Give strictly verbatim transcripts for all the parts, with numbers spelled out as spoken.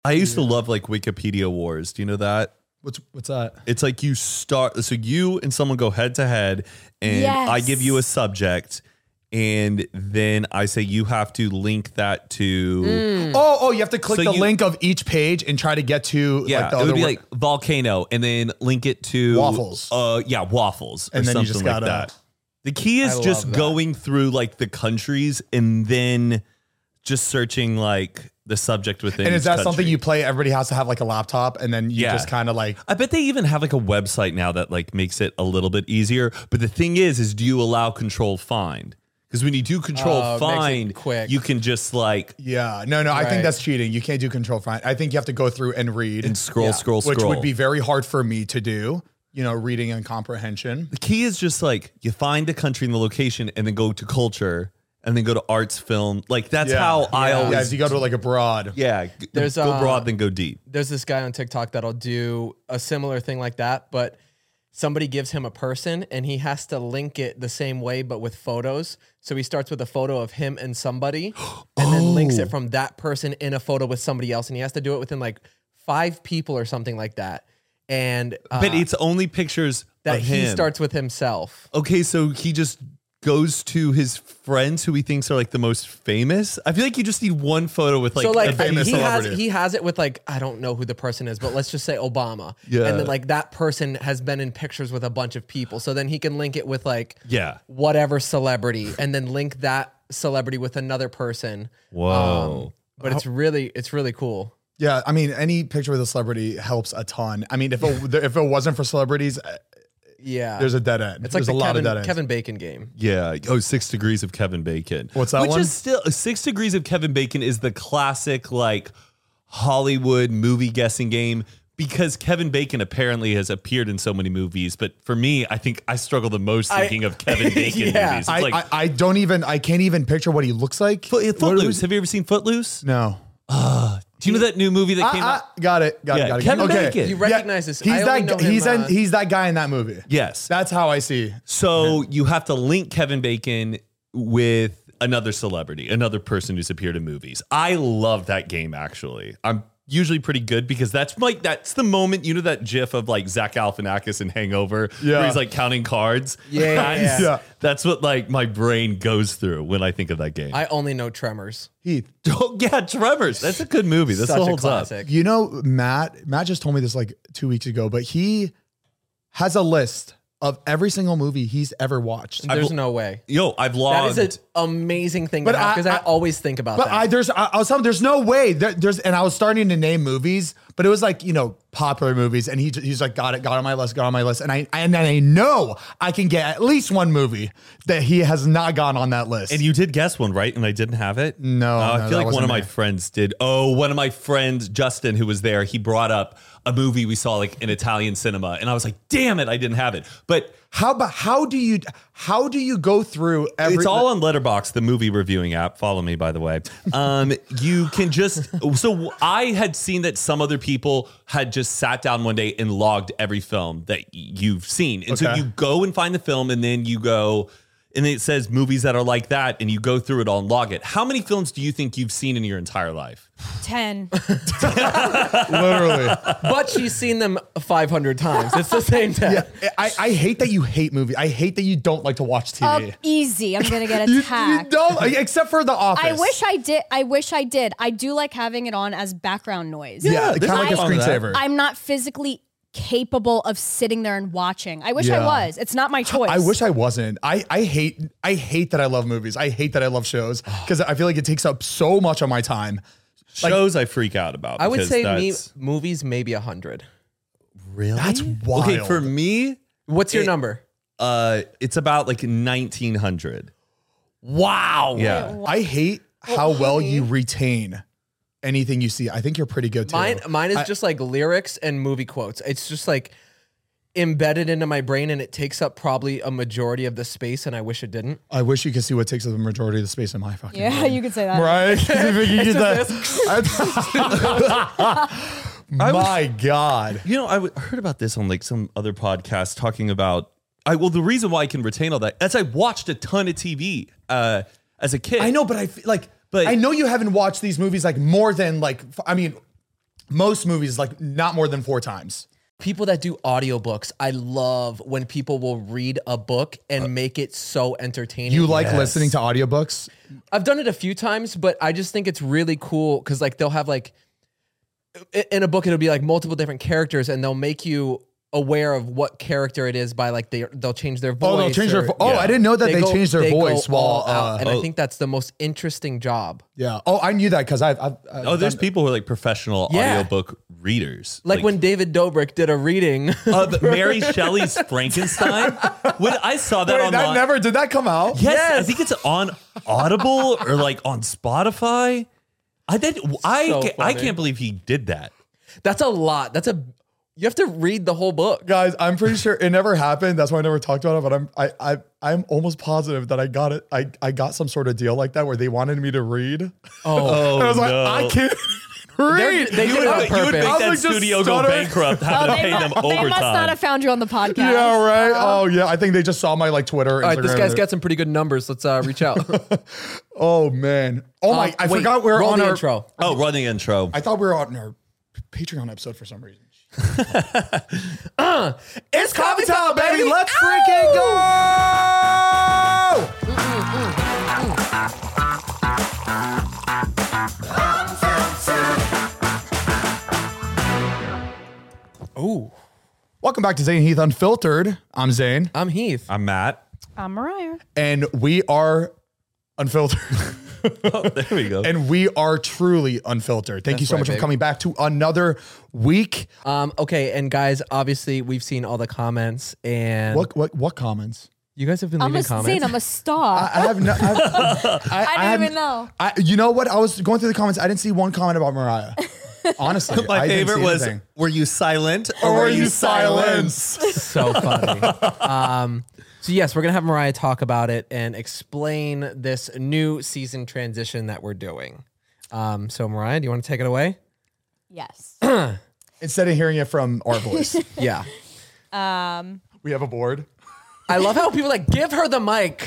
I used yeah. to love like Wikipedia Wars. Do you know that? What's what's that? It's like you start, so you and someone go head to head, and yes. I give you a subject, and then I say you have to link that to. Mm. Oh, oh, you have to click so the you, link of each page and try to get to. Yeah, like the it would other be word. like volcano, and then link it to waffles. Uh, yeah, waffles, or and then something you just like gotta, that. The key is I just going through like the countries and then just searching like the subject within. And is that country. something you play? Everybody has to have like a laptop, and then you yeah. just kind of like. I bet they even have like a website now that like makes it a little bit easier. But the thing is, is do you allow control find? Because when you do control uh, find, quick. you can just like yeah, no, no. Right. I think that's cheating. You can't do control find. I think you have to go through and read and scroll, yeah. scroll, scroll, which would be very hard for me to do. You know, reading and comprehension. The key is just like you find the country and the location, and then go to culture. And then go to arts, film. Like that's yeah. how yeah. I always. Yeah, if you go to like a broad. Yeah, there's go uh, broad, then go deep. There's this guy on TikTok that'll do a similar thing like that, but somebody gives him a person and he has to link it the same way, but with photos. So he starts with a photo of him and somebody, and oh. then links it from that person in a photo with somebody else, and he has to do it within like five people or something like that. And uh, but it's only pictures that of he him. starts with himself. Okay, so he just goes to his friends who he thinks are like the most famous. I feel like you just need one photo with like, so like a famous he celebrity. has he has it with like I don't know who the person is, but let's just say Obama. Yeah. And then like that person has been in pictures with a bunch of people. So then he can link it with like yeah. whatever celebrity and then link that celebrity with another person. Whoa. Um, but it's really it's really cool. Yeah, I mean, any picture with a celebrity helps a ton. I mean, if it, if it wasn't for celebrities, yeah, there's a dead end. It's like there's the a lot Kevin, of dead ends. Kevin Bacon game. Yeah. Oh, Six Degrees of Kevin Bacon. What's that Which one? Which is still Six Degrees of Kevin Bacon is the classic like Hollywood movie guessing game because Kevin Bacon apparently has appeared in so many movies. But for me, I think I struggle the most thinking I, of Kevin Bacon yeah. movies. It's I, like, I, I don't even, I can't even picture what he looks like. Foot, Footloose. Have you ever seen Footloose? No. Uh, do you know that new movie that I, came I, out? Got it. Got yeah, it. Got it. Kevin okay. Bacon. You recognize this. He's I that. know him, he's uh, in, He's that guy in that movie. Yes. That's how I see. So you have to link Kevin Bacon with another celebrity, another person who's appeared in movies. I love that game. Actually, I'm usually pretty good because that's like that's the moment, you know, that gif of like Zach Galifianakis in Hangover yeah. where he's like counting cards. Yeah, that's, yeah. that's what like my brain goes through when I think of that game. I only know Tremors. Heath. Oh, yeah, Tremors. That's a good movie. That's Such the a whole classic. You know, Matt, Matt just told me this like two weeks ago, but he has a list of every single movie he's ever watched. There's no way. Yo, I've logged. That is an amazing thing But to have because I, I- I always think about But that. I there's I, I was telling him there's no way there, there's and I was starting to name movies, but it was like, you know, popular movies, and he he's like got it got on my list got on my list, and I and I know I can get at least one movie that he has not gone on that list. And you did guess one, right? And I didn't have it? No, Uh, no, I that feel like one wasn't of my me. friends did. Oh, one of my friends, Justin, who was there, he brought up a movie we saw like in Italian cinema. And I was like, damn it, I didn't have it. But how about how do you how do you go through every it's all on Letterboxd, the movie reviewing app. Follow me, by the way. Um, you can just, so I had seen that some other people had just sat down one day and logged every film that you've seen. And so Okay. you go and find the film and then you go, and then it says movies that are like that, and you go through it all and log it. How many films do you think you've seen in your entire life? ten. literally. but she's seen them five hundred times. It's the same thing. Yeah, I, I hate that you hate movies. I hate that you don't like to watch T V. Oh, easy. I'm gonna get You, attacked. you don't, except for The Office. I wish I did. I wish I did. I do like having it on as background noise. Yeah, Yeah, kind of there's like a nothing wrong with that. screensaver. I'm not physically capable of sitting there and watching. I wish Yeah. I was. It's not my choice. I wish I wasn't. I, I hate I hate that I love movies. I hate that I love shows because I feel like it takes up so much of my time. Like- Shows I freak out about. I would because say me, that's- movies maybe a hundred. Really? That's wild. Okay, for me, What's your It- number? uh, it's about like nineteen hundred. Wow. Yeah. I hate how well you retain anything you see. I think you're pretty good too. Mine, mine is I- just like lyrics and movie quotes. It's just like embedded into my brain, and it takes up probably a majority of the space. And I wish it didn't. I wish you could see what takes up the majority of the space in my fucking Yeah, brain. you could say that. Right? If you get that- My God. You know, I w- heard about this on like some other podcast talking about. I well, the reason why I can retain all that is I watched a ton of T V uh, as a kid. I know, but I feel like, But- I know you haven't watched these movies like more than like, f- I mean, most movies, like not more than four times. People that do audiobooks, I love when people will read a book and make it so entertaining. You like Yes. listening to audiobooks? I've done it a few times, but I just think it's really cool because like they'll have like i- in a book it'll be like multiple different characters and they'll make you aware of what character it is by like they they'll change their voice. Oh, they'll change their or- vo- oh, I didn't know that they, go- changed their they go voice while all out, uh, and oh. I think that's the most interesting job. yeah. Oh, I knew that because I've, I've, I've Oh, there's done- people who are like professional Yeah. audiobook readers. Like, when David Dobrik did a reading. uh, the Mary Shelley's Frankenstein. When I saw that Wait, online. that never did that come out? Yes, Yes. I think it's on Audible or like on Spotify. I did. I So ca- I funny. can't believe he did that. That's a lot. That's a you have to read the whole book. Guys, I'm pretty sure it never happened. That's why I never talked about it. But I'm I I I'm almost positive that I got it. I, I got some sort of deal like that where they wanted me to read. Oh, And I was like, no. I can't read. they You did would, it on you would purpose. make I was that like, just studio go stutter. bankrupt having to they, pay mu- them they must not overtime. have found you on the podcast. Yeah, right. Oh yeah. I think they just saw my like Twitter. All right, this Instagram, guy's and- got some pretty good numbers. Let's uh, reach out. Oh man. Oh my! Um, I wait, forgot we were roll on the our intro. Oh, run the intro. I thought we were on our Patreon episode for some reason. uh, It's coffee time, baby. Let's freaking go! Ooh, Welcome back to Zane Heath Unfiltered. I'm Zane, I'm Heath. I'm Matt. I'm Mariah. and we are unfiltered. Oh, there we go. And we are truly unfiltered. Thank you That's so right, much for baby. coming back to another week. Um, okay, and guys, obviously we've seen all the comments, and What what what comments? you guys have been I'm leaving a comments. Zane, I'm a star. I have no. I, I, I didn't have- even know. I, you know what? I was going through the comments. I didn't see one comment about Mariah. Honestly, My I didn't favorite see was, anything. were you silent or, Or were were you you silenced? So funny. um, so yes, we're gonna have Mariah talk about it and explain this new season transition that we're doing. Um, so Mariah, do you want to take it away? Yes. Instead of hearing it from our voice, Yeah. we have a board. I love how people are like give her the mic.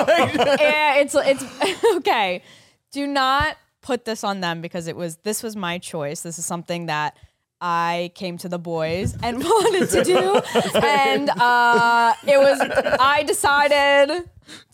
Yeah, it's it's okay. Do not put this on them because it was this was my choice. This is something that I came to the boys and wanted to do, and uh, it was I decided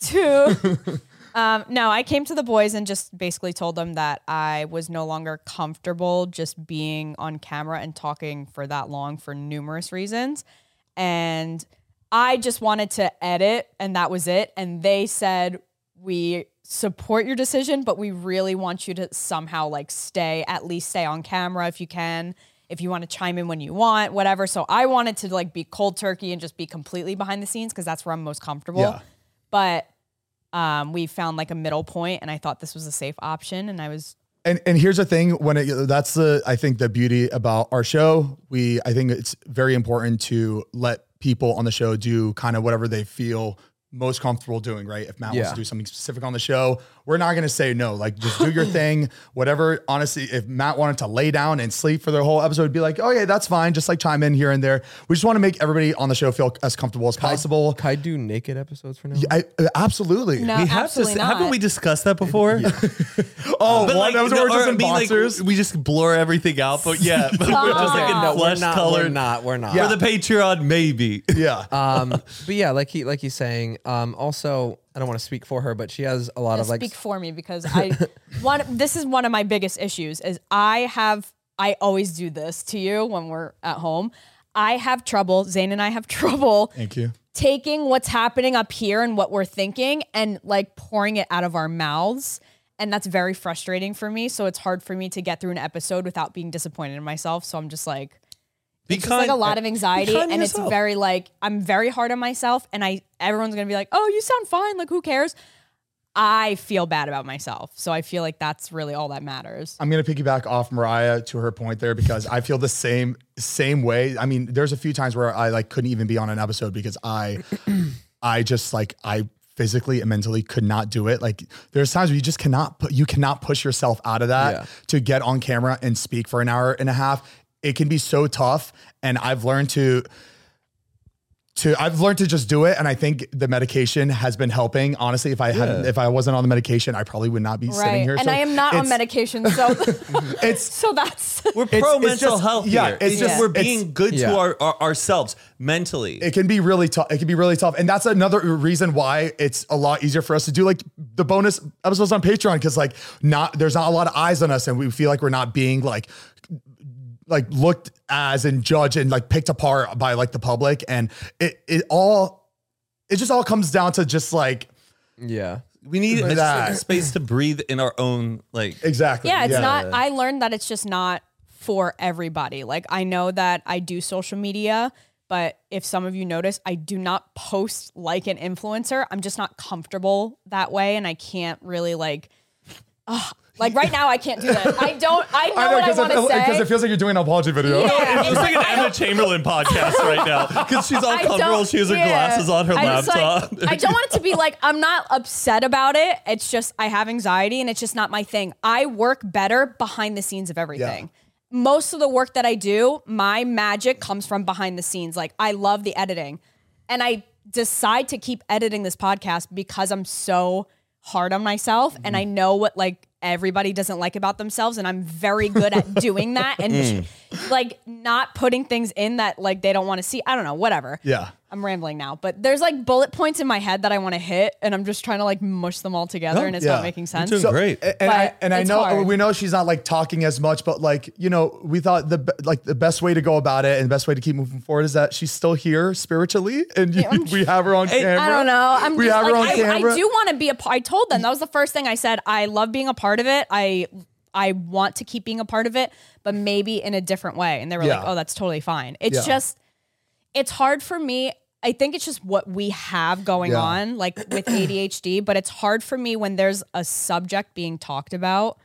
to. Um, no, I came to the boys and just basically told them that I was no longer comfortable just being on camera and talking for that long for numerous reasons, and I just wanted to edit, and that was it. And they said, we support your decision, but we really want you to somehow like stay, at least stay on camera if you can, if you want to chime in when you want, whatever. So I wanted to like be cold turkey and just be completely behind the scenes because that's where I'm most comfortable. Yeah. But um, we found like a middle point, and I thought this was a safe option, and I was And and here's the thing, when it, that's the I think the beauty about our show. We I think it's very important to let people on the show do kind of whatever they feel most comfortable doing, right? If Matt wants Yeah. to do something specific on the show, we're not going to say no. Like, just do your thing, whatever. Honestly, if Matt wanted to lay down and sleep for the whole episode, be like, oh yeah, that's fine. Just like chime in here and there. We just want to make everybody on the show feel as comfortable as possible. Can I do naked episodes for now? I, uh, absolutely. no, We have to. absolutely not. Haven't we discussed that before? Oh, But what? like, That was no, where we're or just I in mean, like, boxers. we just blur everything out. But yeah, but we're just like in no, we're flesh not. color. We're not. We're not. For the Patreon, maybe. yeah. Um, but yeah, like he like he's saying. Um, also, I don't want to speak for her, but she has a lot to of like. speak for me because I one this is one of my biggest issues is I have I always do this to you when we're at home. I have trouble, Zane and I have trouble Thank you. taking what's happening up here and what we're thinking and like pouring it out of our mouths. And that's very frustrating for me. So it's hard for me to get through an episode without being disappointed in myself. So I'm just like Be it's just like a lot of anxiety, kind to and it's yourself. very like I'm very hard on myself, and I everyone's gonna be like, "Oh, you sound fine. Like, who cares?" I feel bad about myself, so I feel like that's really all that matters. I'm gonna piggyback off Mariah to her point there because I feel the same same way. I mean, there's a few times where I like couldn't even be on an episode because I I just like I physically and mentally could not do it. Like there's times where you just cannot put you cannot push yourself out of that Yeah. to get on camera and speak for an hour and a half. It can be so tough, and I've learned to to I've learned to just do it, and I think the medication has been helping. Honestly, if I hadn't, if I wasn't on the medication, I probably would not be sitting Right. here. And So I am not on it's- medication, so It's so that's We're It's- pro it's mental just- health yeah, here. it's It's just just- we're it's- being good yeah. to our, our ourselves mentally. it can be really tough. It can be really tough. And that's another reason why it's a lot easier for us to do like the bonus episodes on Patreon. Cause like not, there's not a lot of eyes on us and we feel like we're not being like, like looked as and judged and like picked apart by like the public. And it, it all, it just all comes down to just like, Yeah. we need Like a, that. a space to breathe in our own like. exactly. yeah, it's not. I learned that it's just not for everybody. Like I know that I do social media, but if some of you notice, I do not post like an influencer. I'm just not comfortable that way, and I can't really like. ugh, like right now, I can't do that. I don't. I know, I know, what I cause want to it, say. cause it feels like you're doing an apology video. Yeah, It's it's like like, an I Emma don't- Chamberlain podcast right now because she's all I comfortable. don't- She has her yeah. glasses on her I just, laptop. like, I don't want it to be like I'm not upset about it. It's just I have anxiety and it's just not my thing. I work better behind the scenes of everything. Most of the work that I do, my magic comes from behind the scenes. Like I love the editing. And I decide to keep editing this podcast because I'm so hard on myself and I know what like everybody doesn't like about themselves and I'm very good at doing that and like not putting things in that like they don't want to see. I don't know, whatever. Yeah. I'm rambling now, but there's like bullet points in my head that I want to hit and I'm just trying to like mush them all together Oh, and it's yeah. not making sense. doing great. And, But I, and I it's know hard. we know she's not like talking as much, but like, you know, we thought the, be- like the best way to go about it and the best way to keep moving forward is that she's still here spiritually and you, we have her on camera. I don't know. I'm we just, have her like, on I, camera. I do want to be a part. I told them that was the first thing I said. I love being a part of it. I I want to keep being a part of it, but maybe in a different way. And they were Yeah. like, "Oh, that's totally fine." It's Yeah. just, it's hard for me. I think it's just what we have going Yeah. on, like with A D H D. But it's hard for me when there's a subject being talked about.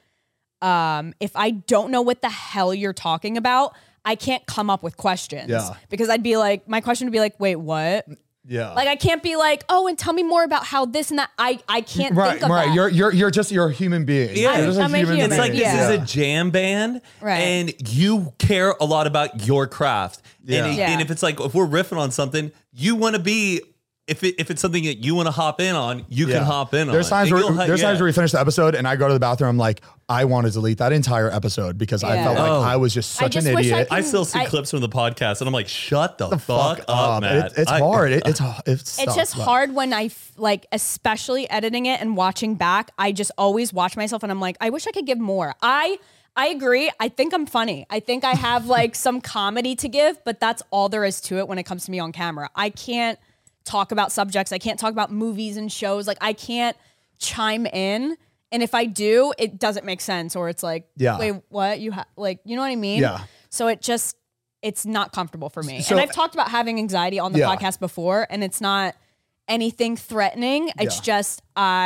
Um, if I don't know what the hell you're talking about, I can't come up with questions Yeah. because I'd be like, my question would be like, "Wait, what?" Yeah. Like I can't be like, oh, and tell me more about how this and that. I I can't right, think of right. that. You're you're you're just you're a human being. Yeah. You're just I'm a human. It's like Yeah. this is a jam band, Right. and you care a lot about your craft. Yeah. And, Yeah. and if it's like if we're riffing on something, you want to be. If it, if it's something that you want to hop in on, you Yeah. can hop in There's on. times And where you'll ha- there's yeah. times where we finish the episode and I go to the bathroom. I'm like, I want to delete that entire episode because I Yeah. felt like Oh. I was just I such just an wish I idiot. could- I still see I- clips from the podcast, and I'm like, shut the, fuck, Fuck up, up. man. It- it's I- hard. It, it's it's it's just hard when I f- like, especially editing it and watching back. I just always watch myself and I'm like, I wish I could give more. I I agree. I think I'm funny. I think I have like some comedy to give, but that's all there is to it when it comes to me on camera. I can't talk about subjects. I can't talk about movies and shows. Like I can't chime in. And if I do, it doesn't make sense. Or it's like, Yeah. wait, what? You have like, you know what I mean? Yeah. So it just, it's not comfortable for me. So- and I've talked about having anxiety on the Yeah. podcast before, and it's not anything threatening. It's Yeah. just,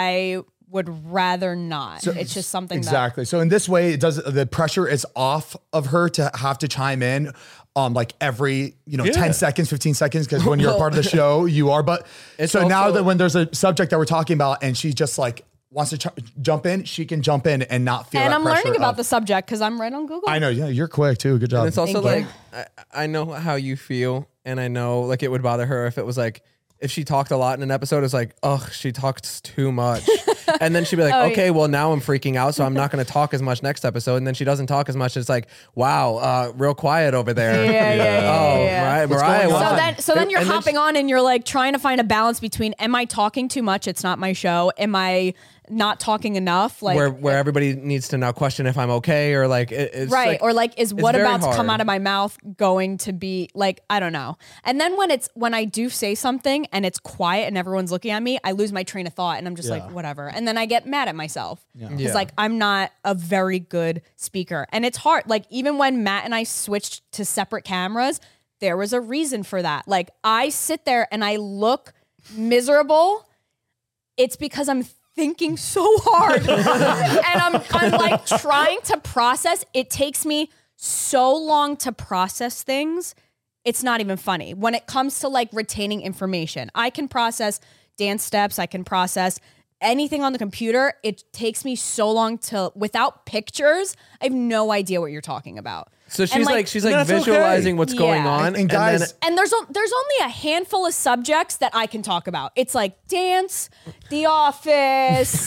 I would rather not. It's just something exactly. So in this way, it does the pressure is off of her to have to chime in um like every, you know, Yeah. ten seconds, fifteen seconds, because when you're a part of the show, you are. But It's so now also- that when there's a subject that we're talking about and she just like wants to ch- jump in, she can jump in and not feel that. And that I'm pressure learning about of- the subject because I'm right on Google. I know, yeah, you're quick too. Good job. And it's also Thank like I, I know how you feel, and I know like it would bother her if it was like if she talked a lot in an episode. It's like, ugh, she talks too much, and then she'd be like, Oh, okay, yeah. well now I'm freaking out, so I'm not going to talk as much next episode. And then she doesn't talk as much. It's like, wow, uh, real quiet over there. Yeah, yeah, yeah, Oh, yeah, yeah. Mariah, What's Mariah. going wants on? So to- then, so then you're and then hopping she- on and you're like trying to find a balance between, am I talking too much? It's not my show. Am I not talking enough? Like, where where everybody needs to now question if I'm okay or like it, it's right. like- or like, is what very about to come hard. out of my mouth going to be like, I don't know. And then when it's, when I do say something and it's quiet and everyone's looking at me, I lose my train of thought and I'm just Yeah. like, whatever. And then I get mad at myself. Because Yeah. like, I'm not a very good speaker. And it's hard. Like even when Matt and I switched to separate cameras, there was a reason for that. Like I sit there and I look miserable. It's because I'm thinking so hard and I'm, I'm like trying to process. It takes me so long to process things. It's not even funny. When it comes to like retaining information, I can process dance steps. I can process anything on the computer. It takes me so long to, without pictures, I have no idea what you're talking about. So she's And, like, like- she's like That's okay. visualizing what's going Yeah. on. And- and guys- then, And there's o- there's only a handful of subjects that I can talk about. It's like dance, The Office,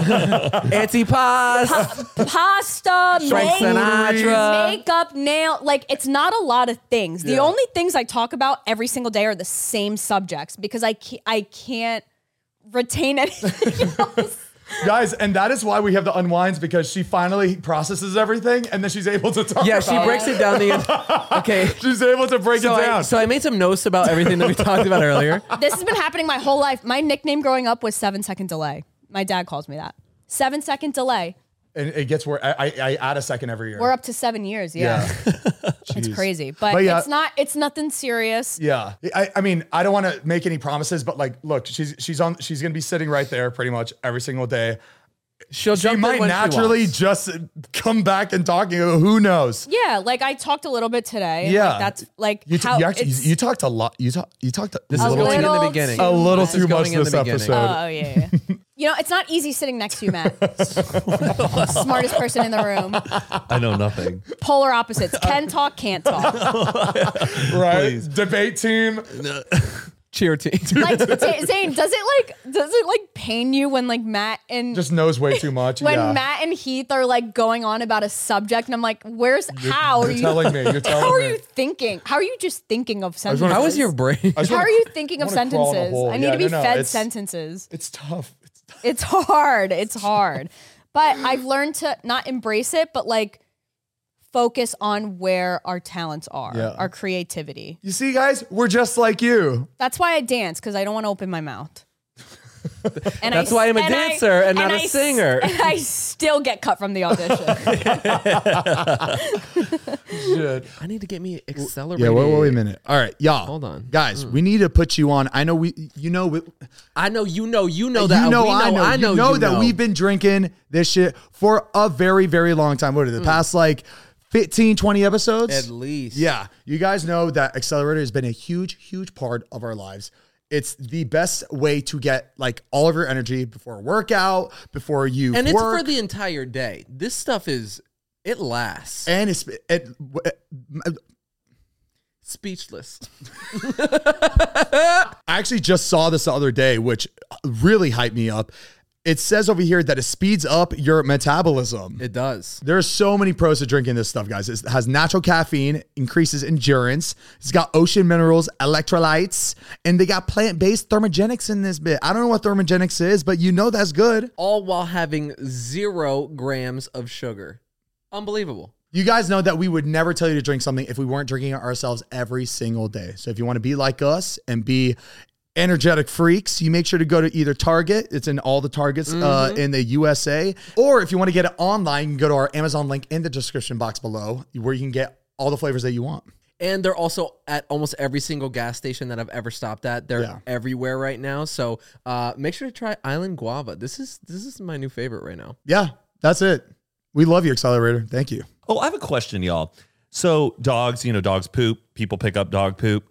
Antipas, pasta, Frank make- Sinatra. makeup, nail. Like it's not a lot of things. The Yeah. only things I talk about every single day are the same subjects because I can't, I can't retain anything else. Guys, and that is why we have the unwinds, because she finally processes everything and then she's able to talk yeah, about she it. breaks it down the end. Okay. She's able to break So it I, down. so I made some notes about everything that we talked about earlier. This has been happening my whole life. My nickname growing up was seven second delay. My dad calls me that. Seven second delay. and it gets where I, I, I add a second every year. We're up to seven years. Yeah. It's Jeez. crazy. But, But yeah. it's not, it's nothing serious. Yeah, I, I mean, I don't want to make any promises, but like, look, she's she's on, she's gonna be sitting right there pretty much every single day. She'll She jump in might when naturally she wants. just come back and talk. Who knows? Yeah. Like I talked a little bit today. and, Yeah. like, that's like You, t- how you actually it's- you, you talked a lot. You talk you talked a This is little going in the little beginning. too a little This is too much going in the this beginning. episode. Oh, yeah, yeah. You know, it's not easy sitting next to you, Matt. Smartest person in the room. I know nothing. Polar opposites. Can talk, can't talk. Right? Debate team. Cheer team. Like Z- Zane, does it like does it like pain you when like Matt and Just knows way too much. when yeah. Matt and Heath are like going on about a subject and I'm like, where's how You're are you telling me. You're telling how are me. you thinking? How are you just thinking of wanna- sentences? How is your brain? I just How wanna- are you thinking I of wanna crawl in a sentences? hole. I need Yeah, to be no, no, fed it's- sentences. It's tough. It's tough. It's hard. It's hard. But I've learned to not embrace it, but like focus on where our talents are, Yeah. our creativity. You see, guys, we're just like you. That's why I dance, because I don't want to open my mouth. And That's I, why I'm a and I- dancer and not a I s- singer. And I still get cut from the audition. Shit. I need to get me accelerated. Yeah, wait, wait a minute. All right, y'all. Hold on. Guys, we need to put you on. I know we, you know, we, I know you know you know that you know, we know I know, I know you know you that we've been drinking this shit for a very, very long time. What are the past like fifteen, twenty episodes? at least. Yeah. You guys know that Accelerator has been a huge, huge part of our lives. It's the best way to get like all of your energy before a workout, before you And it's work. for the entire day. This stuff is it lasts. and it's it, Speechless. I actually just saw this the other day, which really hyped me up. It says over here that it speeds up your metabolism. It does. There's so many pros to drinking this stuff, guys. It has natural caffeine, increases endurance. It's got ocean minerals, electrolytes, and they got plant-based thermogenics in this bit. I don't know what thermogenics is, but you know that's good. All while having zero grams of sugar. Unbelievable. You guys know that we would never tell you to drink something if we weren't drinking it ourselves every single day. So if you want to be like us and be energetic freaks, you make sure to go to either Target. It's in all the Targets uh, in the U S A. Or if you want to get it online, you can go to our Amazon link in the description box below where you can get all the flavors that you want. And they're also at almost every single gas station that I've ever stopped at. They're Yeah. everywhere right now. So uh, make sure to try Island Guava. This is this is my new favorite right now. Yeah, that's it. We love you, Accelerator. Thank you. Oh, I have a question, y'all. So dogs, you know, dogs poop. People pick up dog poop.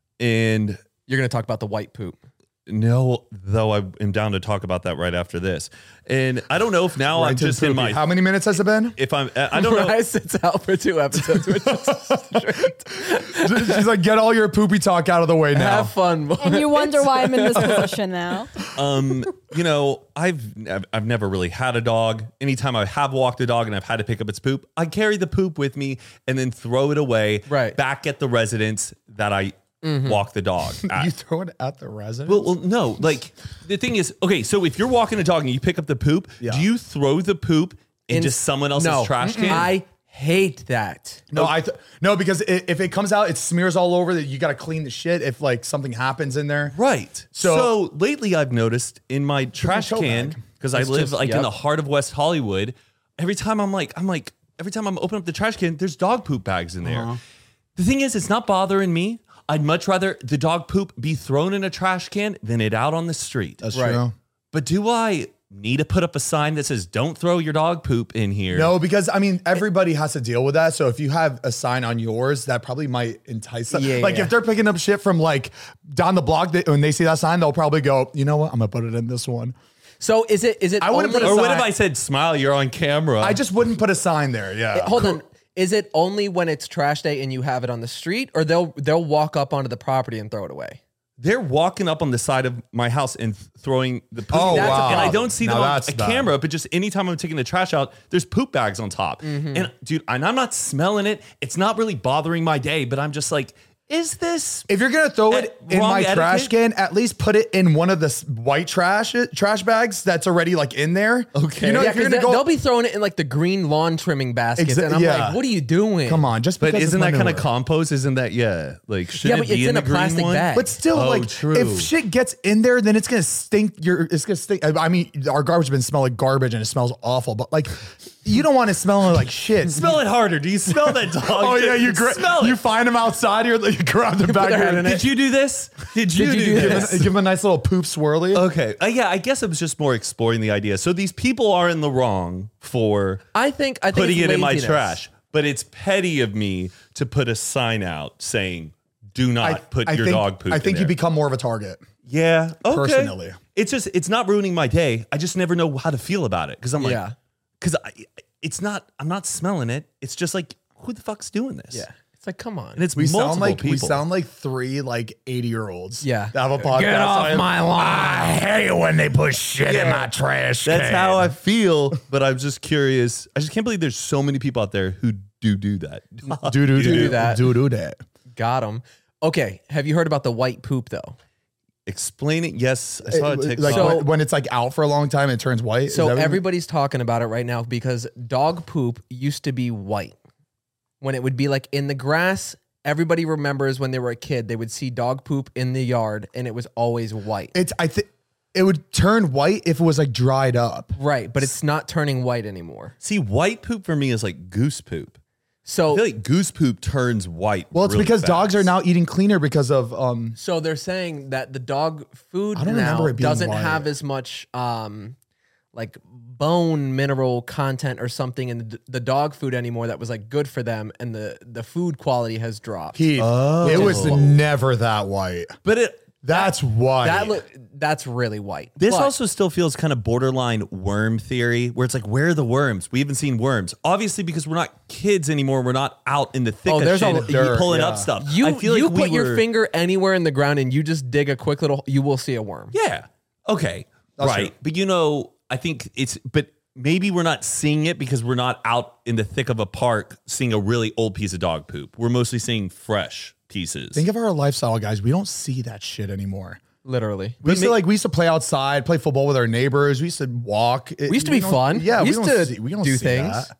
And You're gonna talk about the white poop. no, though I am down to talk about that right after this. And I don't know if now I'm Right to just in poopy. my, How many minutes has it been? if I'm, I don't know. Mariah sits out for two episodes. Which is straight. She's like, get all your poopy talk out of the way now. Have fun. boy. And you wonder why I'm in this position now. Um, you know, I've I've I've never really had a dog. Anytime I have walked a dog and I've had to pick up its poop, I carry the poop with me and then throw it away Right. back at the residence that I walk the dog at. You throw it at the resident? Well, well, no, like the thing is, okay, so if you're walking a dog and you pick up the poop, Yeah. do you throw the poop into In- someone else's no, trash can? I hate that. No, I th- no because i if it comes out, it smears all over. That you got to clean the shit if like something happens in there. Right. So- So, lately I've noticed in my trash tote can, bag. because I It's live just- like yep. in the heart of West Hollywood, every time I'm like, I'm like, every time I'm opening up the trash can, there's dog poop bags in there. Uh-huh. The thing is, it's not bothering me. I'd much rather the dog poop be thrown in a trash can than it out on the street. That's Right. true. But do I need to put up a sign that says "Don't throw your dog poop in here"? No, because I mean everybody has to deal with that. So if you have a sign on yours, that probably might entice them. Yeah, like yeah. if they're picking up shit from like down the block, they, when they see that sign, they'll probably go, you know what, I'm gonna put it in this one. So is it is it I wouldn't only- put a Or what sign- if I said "Smile, you're on camera"? I just wouldn't put a sign there. Yeah. hold on. Is it only when it's trash day and you have it on the street, or they'll they'll walk up onto the property and throw it away? They're walking up on the side of my house and th- throwing the poop. Oh, That's a- wow. And I don't see Now them on that's a bad. camera, but just anytime I'm taking the trash out, there's poop bags on top. Mm-hmm. And dude, and I'm not smelling it. It's not really bothering my day, but I'm just like, is this? If you're gonna throw it Eh, in wrong my trash etiquette? can, at least put it in one of the s- white trash trash bags that's already like in there. Okay. You know, Yeah, if you're because gonna they'll go, be throwing it in like the green lawn trimming baskets, Exa- and I'm yeah. like, what are you doing? come on, just But because isn't it's that kind of manure. compost? Isn't that yeah? Like should Yeah, it but be it's in the a green plastic one? bag. But still, Oh, like, true. if shit gets in there, then it's gonna stink. Your, it's gonna stink. I mean, our garbage bins smell like garbage and it smells awful. But like, you don't want it smelling like shit. Smell it harder. Do you smell that dog? Oh yeah, you gra- smell it. you find them outside. You're like, you grab the bag. their hand you're- in it. Did you do this? Did you, Did you do, do Give this? him, give him a nice little poop swirly. Okay. Uh, yeah, I guess it was just more exploring the idea. So these people are in the wrong for I think I think putting it's it in my laziness. trash, but it's petty of me to put a sign out saying, "Do not put your think, dog poop." I in think you there. become more of a target. yeah, okay. personally. It's just it's not ruining my day. I just never know how to feel about it because I'm like, Yeah. because it's not. I'm not smelling it. It's just like, who the fuck's doing this? Yeah, it's like come on. and it's We multiple sound like people. we sound like three like eighty year olds. Yeah. that have a podcast. Get off I- my lawn. I hate when they put shit in my trash. That's can. how I feel. But I'm just curious. I just can't believe there's so many people out there who do do that. do do do that. Do do that. Got them. Okay, have you heard about the white poop though? Explain it. Yes, I saw a TikTok. Like So- when, when it's like out for a long time, it turns white. Is So that what you- everybody's talking about it right now because dog poop used to be white. When it would be like in the grass, everybody remembers when they were a kid, they would see dog poop in the yard and it was always white. it's I think it would turn white if it was like dried up. Right, but it's not turning white anymore. See, white poop for me is like goose poop. I So feel like goose poop turns white. Well, it's really because dogs are fast. now eating cleaner because of um. so they're saying that the dog food I don't now remember it being doesn't white. have as much um like bone mineral content or something in the, the dog food anymore that was like good for them, and the the food quality has dropped. Heath, Oh. it was never that white. But it That's white. That look that's really white. this But- also still feels kind of borderline worm theory, where it's like, where are the worms? We haven't seen worms, obviously, because we're not kids anymore. We're not out in the thick Oh, of there's shit, a- and dirt, pulling yeah. up stuff. You, I feel you like put we your were- finger anywhere in the ground and you just dig a quick little, you will see a worm. Yeah. Okay. That's right. true. But you know, I think it's, but maybe we're not seeing it because we're not out in the thick of a park seeing a really old piece of dog poop. We're mostly seeing fresh pieces. Think of our lifestyle, guys. We don't see that shit anymore. Literally. We used may- to like we used to play outside, play football with our neighbors. We used to walk. It- We used to be don't- fun. Yeah, We we, used don't to see, we don't do see things. that.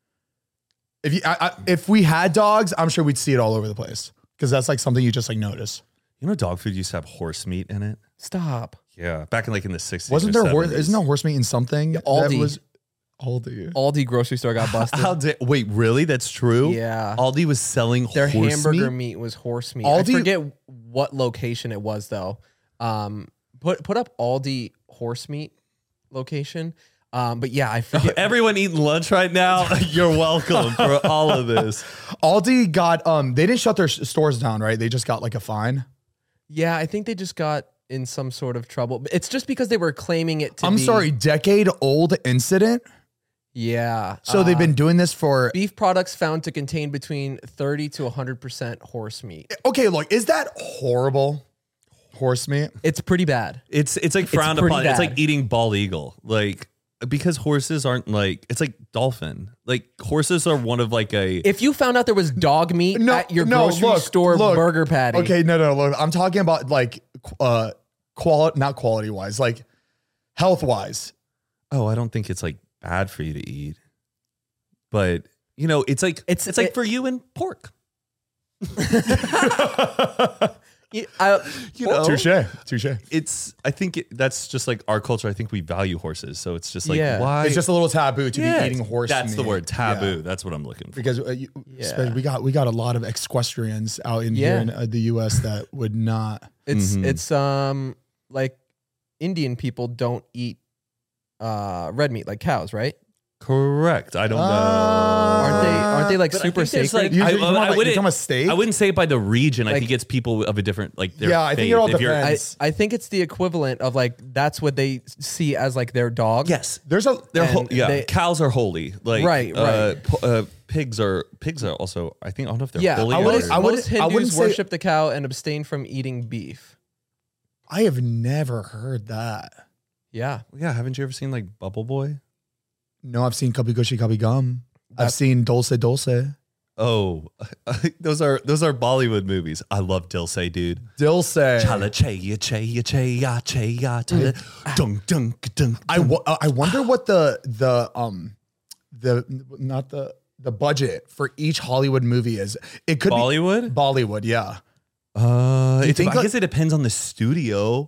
If you, I, I, if we had dogs, I'm sure we'd see it all over the place because that's like something you just like notice. you know, dog food used to have horse meat in it. Stop. Yeah. Back in like in the sixties. Wasn't or there horse? seventies. Isn't there horse meat in something? that Aldi. was Aldi. Aldi grocery store got busted. How did, wait, really? That's true? Yeah. Aldi was selling Their horse hamburger meat? meat? was horse meat. Aldi- I forget what location it was though. Um, put put up Aldi horse meat location. Um, but yeah, I forget. Everyone eating lunch right now, you're welcome for all of this. Aldi got um. They didn't shut their s- stores down, right? They just got like a fine. Yeah, I think they just got in some sort of trouble. It's just because they were claiming it to I'm be. sorry, decade old incident. Yeah. So they've uh, been doing this for. beef products found to contain between thirty to one hundred percent horse meat. Okay, look, is that horrible? Horse meat. It's pretty bad. It's it's like frowned pretty upon. It's bad. like eating bald eagle. Like because horses aren't like it's like dolphin. Like horses are one of like a If you found out there was dog meat at your grocery look, store look. burger patty. Okay, no, no, look. I'm talking about like uh quality, not quality wise, like health wise. oh, I don't think it's like bad for you to eat. But you know, it's like it's It's- it's like it- for you and pork. You- I- You know, Touche, touche. it's I think it, that's just like our culture. I think we value horses, so it's just like Yeah. why It's just a little taboo to Yeah, be eating horse That's the meat. word taboo. Yeah. That's what I'm looking for. Because uh, you, Yeah. especially we got we got a lot of equestrians out in here Yeah. in uh, the U S that would not. It's Mhm. it's um like Indian people don't eat uh red meat like cows, right? Correct. I don't know. Aren't they aren't they like But I super think there's, sacred? like- You, I- you, you, I want, like, you wouldn't- talking about steak? I wouldn't say it by the region. I Like- think it's people of a different like their Yeah, I think faith. it all If you're- depends. I, I think it's the equivalent of like that's what they see as like their dog. Yes, There's a they're ho- And yeah. they- cows are holy. Like Right, uh, right. p- uh, pigs are pigs are also. I think I don't know if they're Yeah, bully I or- wouldn't- I wouldn't- most I wouldn't Hindus say- worship the cow and abstain from eating beef. I have never heard that. Yeah. yeah. Haven't you ever seen like Bubble Boy? No, I've seen Kabi Gushi Kabi Gum. I've That's- seen Dulce Dulce. Oh, those are those are Bollywood movies. I love Dulce, dude. Dulce. Chala cheya cheya cheya cheya chala dunk dunk dunk. I, wo- I wonder what the the um the not the the budget for each Hollywood movie is. It could Bollywood? be Bollywood, yeah. Uh, you it's, think, I like- guess it depends on the studio,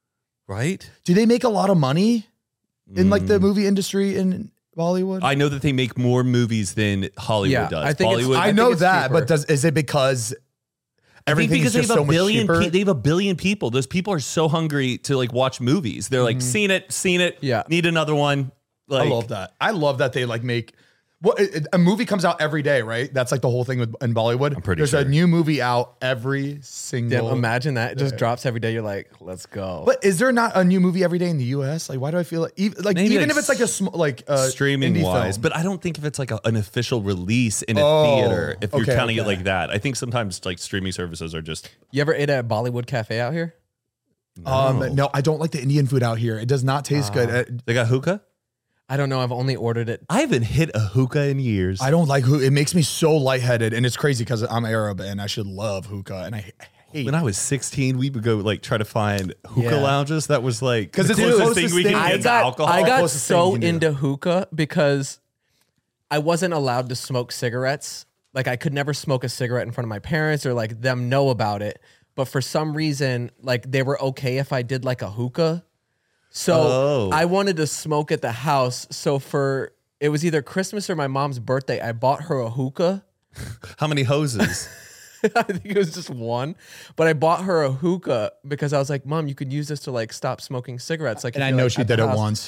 right? Do they make a lot of money in like the movie industry in Bollywood? I know that they make more movies than Hollywood Yeah, does. I think it's- Bollywood. I I know think it's that, cheaper. but does is it because I think everything because is just they have so a much billion, cheaper? pe- they have a billion people. Those people are so hungry to like watch movies. They're like, seen it, seen it. Yeah. need another one. Like, I love that. I love that they like make. Well, it, it- a movie comes out every day, right? That's like the whole thing with in Bollywood. I'm pretty There's sure. a new movie out every Damn, single. imagine that. It just drops every day. You're like, let's go. But is there not a new movie every day in the U S? Like, why do I feel like even like Maybe, even like, if it's like a sm- like uh, streaming indie wise, film. but I don't think if it's like a, an official release in a Oh, theater, if you're okay, counting it okay. like that. I think sometimes like streaming services are just You ever ate at a Bollywood cafe out here? um, No. no, I don't like the Indian food out here. It does not taste good. Uh, they got hookah. I don't know. I've only ordered it. I haven't hit a hookah in years. I don't like who. It makes me so lightheaded, and it's crazy because I'm Arab and I should love hookah, and I hate. When I was sixteen, we would go like try to find hookah Yeah. lounges. That was like 'Cause the it's the closest closest thing we thing- can I get I to got alcohol. I got Closest thing so you can do. into hookah because I wasn't allowed to smoke cigarettes. Like I could never smoke a cigarette in front of my parents or like them know about it. But for some reason, like they were okay if I did like a hookah. So Oh. I wanted to smoke at the house. So for it was either Christmas or my mom's birthday, I bought her a hookah. How many hoses? I think it was just one, but I bought her a hookah because I was like, "Mom, you could use this to like stop smoking cigarettes." Like, and if I you're, know like, she at the did it house. once.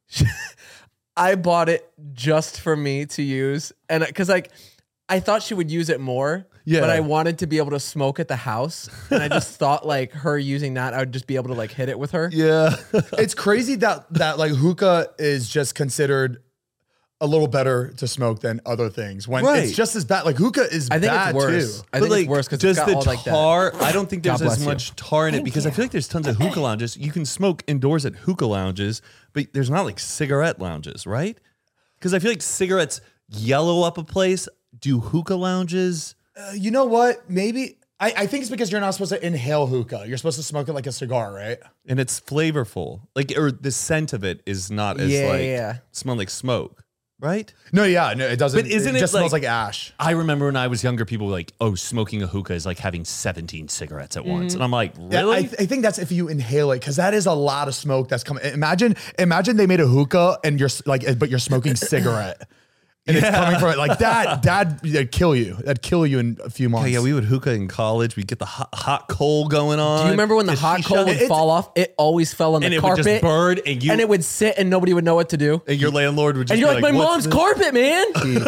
I bought it just for me to use, and because like I thought she would use it more, Yeah. but I wanted to be able to smoke at the house, and I just thought like her using that, I would just be able to like hit it with her. yeah. It's crazy that that like hookah is just considered a little better to smoke than other things when Right. it's just as bad. Like hookah is I think bad it's worse. too. I think it's worse because does it's got the all like that. tar? I don't think there's God as bless you. much tar in it because I feel like there's tons of hookah lounges. You can smoke indoors at hookah lounges, but there's not like cigarette lounges, right? Because I feel like cigarettes yellow up a place. Do hookah lounges? Uh, you know what? Maybe I, I think it's because you're not supposed to inhale hookah. You're supposed to smoke it like a cigar, right? And it's flavorful, like or the scent of it is not as Yeah, like yeah. smell like smoke, right? No, yeah, no, it doesn't. But isn't it it just smells like- like ash? I remember when I was younger, people were like, "Oh, smoking a hookah is like having seventeen cigarettes at once," and I'm like, Yeah, "Really?" I, th- I think that's if you inhale it because that is a lot of smoke that's coming. Imagine, imagine they made a hookah and you're s- like, but you're smoking cigarette. And it's coming from it like that. That that'd kill you. That'd kill you in a few months. yeah, we would hookah in college. We'd get the hot, hot coal going on. Do you remember when the hot shisha. coal would It's- fall off? It always fell on the and it carpet, would just burn, and you and it would sit, and nobody would know what to do. and your landlord would just And you're be like, "My "What's mom's this?" carpet, man."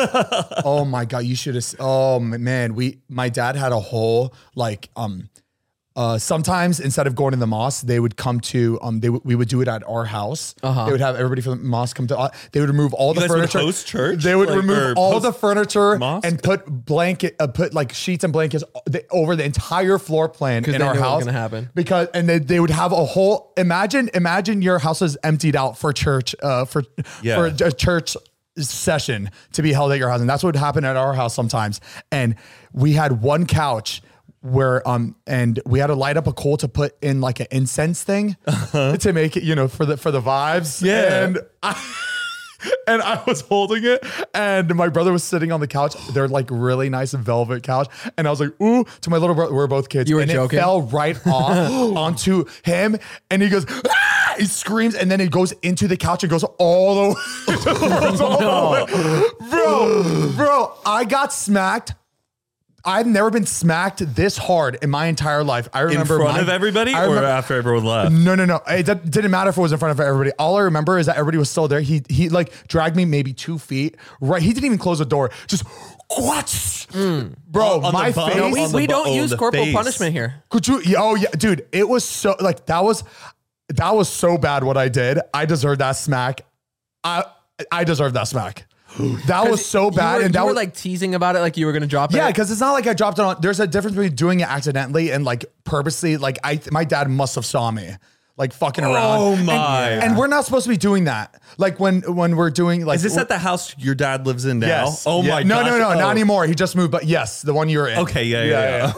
Oh my god, you should have. Oh man, we my dad had a whole like um. Uh, sometimes instead of going to the mosque, they would come to um. They w- we would do it at our house. Uh-huh. They would have everybody from the mosque come to. Uh, they would remove all the guys would furniture. host church? They would Like, or remove all host the furniture mosque? and put blanket, uh, put like sheets and blankets o- over the entire floor plan 'Cause in they our knew what was house. gonna happen. Because and they, they would have a whole. Imagine imagine your house is emptied out for church. Uh, for Yeah. for a church session to be held at your house, and that's what would happen at our house sometimes. And we had one couch where um and we had to light up a coal to put in like an incense thing to make it, you know, for the for the vibes. Yeah. And I and I was holding it, and my brother was sitting on the couch. They're like really nice velvet couch, and I was like, "Ooh!" To my little brother, we're both kids, You were and joking? it fell right off onto him, and he goes, "Ah!" He screams, and then it goes into the couch and goes all the way, goes all the way. bro, bro. I got smacked. I've never been smacked this hard in my entire life. I in remember front my- of everybody, I or remember- after everyone left. no, no, no. It d- didn't matter if it was in front of everybody. All I remember is that everybody was still there. He he like dragged me maybe two feet. Right. He didn't even close the door. Just what, bro? On- on my the bum? face. No, we on the we bu- don't on use the corporal face. punishment here. Could you? yeah, Oh yeah, dude. It was so like that was that was so bad what I did. I deserved that smack. I I deserved that smack. That was so bad. You were, and that you were was like teasing about it, like you were gonna drop it. yeah, because it's not like I dropped it on. There's a difference between doing it accidentally and like purposely. Like I, my dad must have saw me like fucking around. Oh my. And, and we're not supposed to be doing that. Like when when we're doing like. Is this we're- at the house your dad lives in now? Yes. Oh Yeah. my No, gosh. no, no, Oh. not anymore. He just moved, but yes, the one you were in. Okay, yeah, yeah, yeah.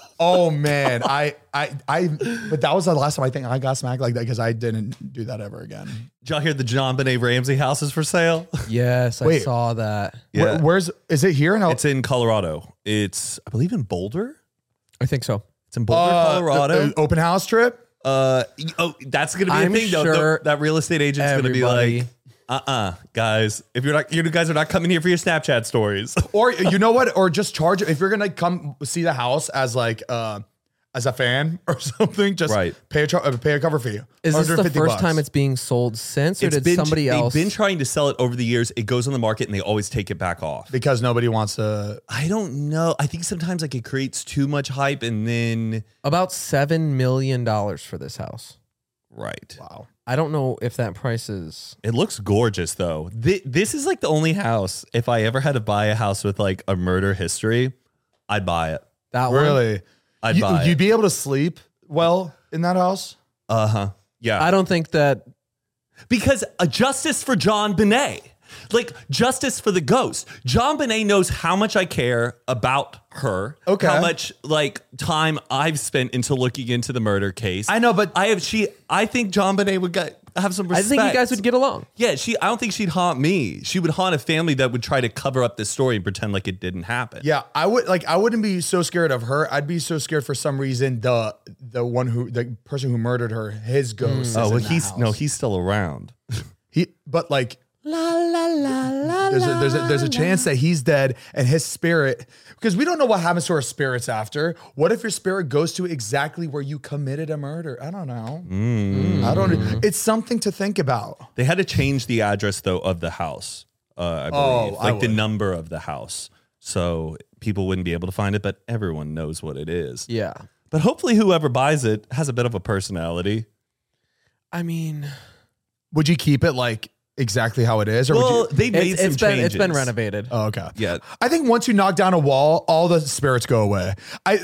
Oh man, I, I, I. But that was the last time I think I got smacked like that because I didn't do that ever again. Did y'all hear the John Benet Ramsey house is for sale? Yes, I Wait. saw that. Yeah. Where, where's is it here? No, It's in Colorado. It's, I believe, in Boulder. I think so. It's in Boulder, uh, Colorado. the- the open house trip. Uh, oh, that's gonna be I'm a thing though. sure The- that real estate agent's gonna be everybody- like, uh-uh, guys, if you're not, you guys are not coming here for your Snapchat stories. Or you know what? Or just charge if you're gonna come see the house as like uh as a fan or something. Just Right. pay a char- uh, pay a cover fee. Is this the one hundred fifty first bucks. time it's being sold since, or It's did been, somebody else? They've been trying to sell it over the years. It goes on the market and they always take it back off. because nobody wants to. I don't know. I think sometimes like it creates too much hype and then About seven million dollars for this house. right. Wow. I don't know if that price is. It looks gorgeous though. Th- this is like the only house. If I ever had to buy a house with like a murder history, I'd buy it. That one? Really? I'd You, buy you'd it. be able to sleep well in that house. Uh huh. Yeah. I don't think that. Because a justice for John Benet. Like justice for the ghost. John Benet knows how much I care about her. Okay. How much like time I've spent into looking into the murder case. I know, but- I have she I think John Benet would get, have some I respect. think you guys would get along. Yeah, she I don't think she'd haunt me. She would haunt a family that would try to cover up this story and pretend like it didn't happen. Yeah, I would like. I wouldn't be so scared of her. I'd be so scared for some reason the the one who the person who murdered her, his ghost. is Oh, well, in that he's house. no, he's still around. he. But like, la la la la. There's a there's a there's a chance that he's dead and his spirit, because we don't know what happens to our spirits after. What if your spirit goes to exactly where you committed a murder? I don't know. I don't. It's something to think about. They had to change the address though of the house. Uh, I Oh, believe, I like the would. number of the house, so people wouldn't be able to find it, but everyone knows what it is. Yeah. But hopefully, whoever buys it has a bit of a personality. I mean, Would you keep it like exactly how it is, or Well, would you? they made it's, some it's been changes. it's been renovated. Oh, okay. Yeah. I think once you knock down a wall, all the spirits go away. I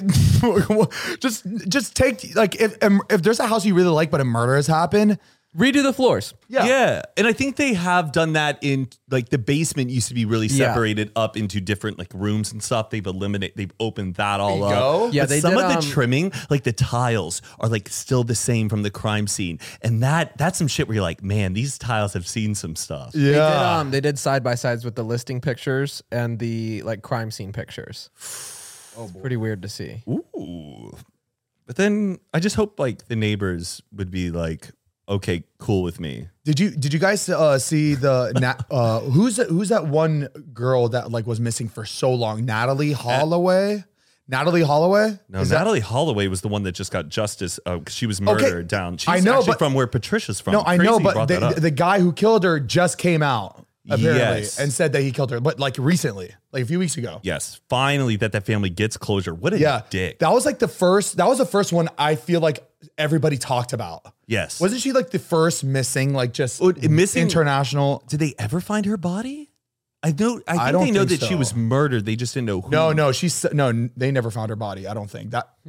just just take like if if there's a house you really like but a murder has happened. Redo the floors. Yeah. Yeah, and I think they have done that in like the basement used to be really Yeah. separated up into different like rooms and stuff. They've eliminated, they've opened that all you up. go. Yeah, But they some did, of the um, trimming, like the tiles, are like still the same from the crime scene, and that that's some shit where you're like, man, these tiles have seen some stuff. Yeah. They did um they did side by sides with the listing pictures and the like crime scene pictures. Oh, it's pretty weird to see. Ooh, but then I just hope like the neighbors would be like, okay, cool with me. Did you did you guys uh, see the na- uh, who's that, who's that one girl that like was missing for so long? Natalie Holloway. Natalie Holloway. No, Is that- Natalie Holloway was the one that just got justice because she was murdered down. She's I know, actually but- from where Patricia's from. No, I Crazy know, you but brought that the, up. the guy who killed her just came out apparently Yes. and said that he killed her, but like recently, like a few weeks ago. Yes, finally that that family gets closure. What a Yeah, dick. that was like the first. That was the first one I feel like everybody talked about. Yes. Wasn't she like the first missing, like just Oh, missing- international? Did they ever find her body? I know. I think I don't they know think that she so. was murdered. They just didn't know who. No, no, she's no. They never found her body. I don't think that.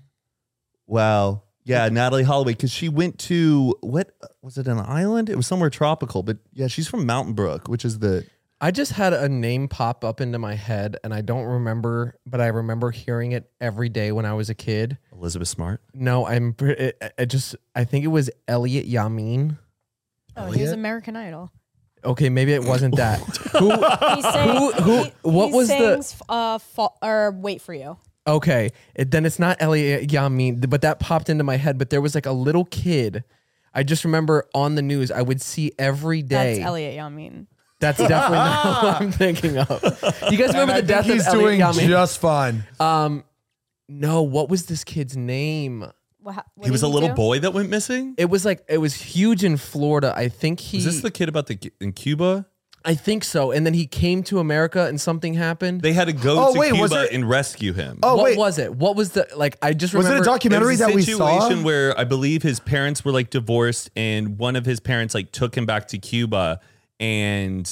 Well, yeah, Natalie Holloway, because she went to what was it? An island? It was somewhere tropical. But yeah, she's from Mountain Brook, which is the I just had a name pop up into my head and I don't remember, but I remember hearing it every day when I was a kid. Elizabeth Smart. No, I'm pre- it, it just I think it was Elliot Yamin. Oh, he was American Idol. Okay, maybe it wasn't that. Who He sang, Who- who- he- what he was the- sings, uh, fa- or Wait For You. Okay, it, then it's not Elliot Yamin, but that popped into my head. But there was like a little kid. I just remember on the news I would see every day. That's Elliot Yamin. That's definitely not what I'm thinking of. You guys remember I the think death he's of Elliot doing Yamin? just fine. um, no, what was this kid's name? What, ha- what He was did a little do? boy that went missing. It was like it was huge in Florida. I think he. Is this the kid about the in Cuba? I think so. And then he came to America and something happened. They had to go Oh, to wait, was Cuba there- and rescue him. Oh what wait, was it? What was the like? I just was it remember a documentary There that was we a saw? situation where I believe his parents were like divorced, and one of his parents like took him back to Cuba, and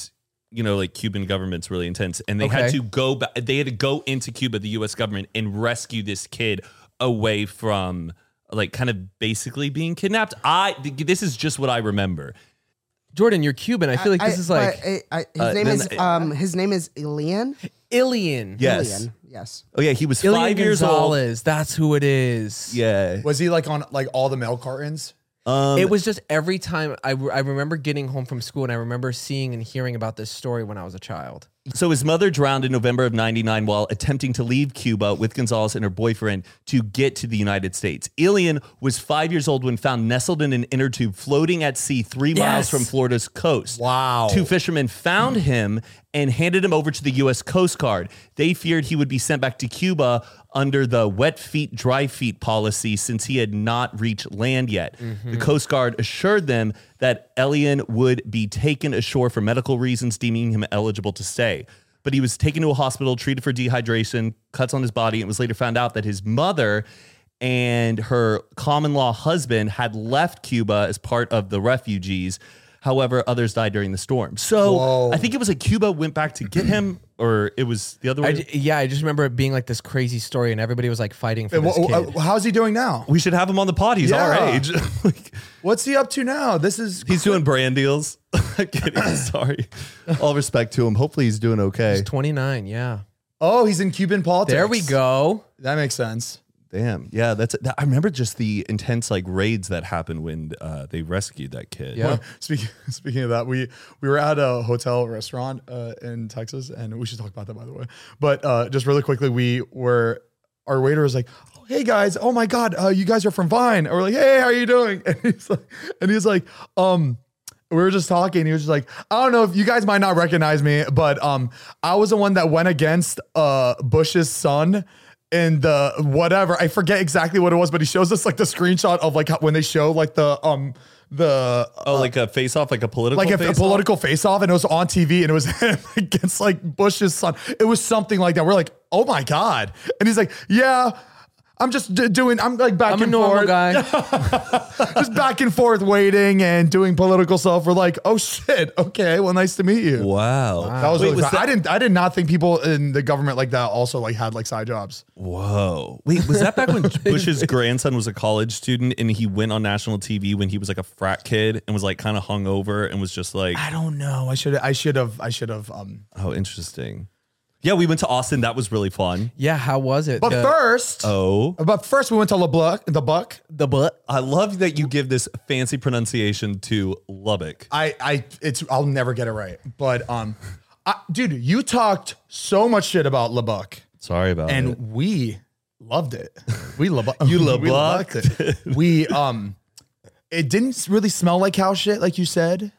you know, like Cuban government's really intense, and they had Okay. to go back. They had to go into Cuba, the U S government, and rescue this kid away from like kind of basically being kidnapped. I this is just what I remember. Jordan, you're Cuban. I feel like this I- is like but I- I- his Uh, name then is I- um his name is Ilian. Ilian. Yes. Ilian, yes. Oh yeah, he was Ilian five years old. Gonzalez. That's who it is. Yeah. Was he like on like all the milk cartons? Um, It was just every time I, I remember getting home from school and I remember seeing and hearing about this story when I was a child. So his mother drowned in November of ninety-nine while attempting to leave Cuba with Gonzalez and her boyfriend to get to the United States. Ilian was five years old when found nestled in an inner tube floating at sea three miles Yes. from Florida's coast. Wow. Two fishermen found him and handed him over to the U S Coast Guard. They feared he would be sent back to Cuba under the wet feet, dry feet policy since he had not reached land yet. The Coast Guard assured them that Ilian would be taken ashore for medical reasons, deeming him eligible to stay. But he was taken to a hospital, treated for dehydration, cuts on his body. It was later found out that his mother and her common law husband had left Cuba as part of the refugees. However, others died during the storm. So Whoa. I think it was like Cuba went back to get him, or it was the other I way. j- yeah, I just remember it being like this crazy story and everybody was like fighting for And this wh- kid. uh, how's he doing now? We should have him on the pod. He's our Yeah. age. Like, What's he up to now? This is he's doing brand deals. Kidding. Sorry. All respect to him. Hopefully he's doing okay. He's twenty-nine, yeah. Oh, he's in Cuban politics. There we go. That makes sense. Damn. Yeah, that's. That, I remember just the intense like raids that happened when uh, they rescued that kid. Yeah. Speaking speaking of that, we we were at a hotel restaurant uh, in Texas, and we should talk about that by the way. But uh, just really quickly, we were our waiter was like, oh, "Hey guys, oh my god, uh, you guys are from Vine." And we're like, "Hey, how are you doing?" And he's like, and he's like, um. We were just talking. He was just like, I don't know if you guys might not recognize me, but um, I was the one that went against uh Bush's son in the whatever. I forget exactly what it was, but he shows us like the screenshot of like how, when they show like the um the Oh, like a face off, like a political like a, a face-off? political face off, and it was on T V, and it was him against like Bush's son. It was something like that. We're like, oh my god, and he's like, yeah. I'm just d- doing, I'm like back I'm a and normal forth. guy. Just back and forth waiting and doing political stuff. We're like, oh shit, okay, well, nice to meet you. Wow. That was Wait, really was fun. that- I didn't I did not think people in the government like that also like had like side jobs. Whoa. Wait, was that back when Bush's grandson was a college student and he went on national T V when he was like a frat kid and was like kind of hungover and was just like, I don't know. I should I should have I should have um oh, interesting. Yeah, we went to Austin. That was really fun. Yeah, how was it? but The- first Oh. but first we went to LeBlanc, the Buck. the butt. I love that you give this fancy pronunciation to Lubbock. I I it's I'll never get it right. But um I, dude, you talked so much shit about LeBlanc. Sorry about And it. we loved it. We love You we LeBlanc'd loved it. We um, it didn't really smell like cow shit, like you said.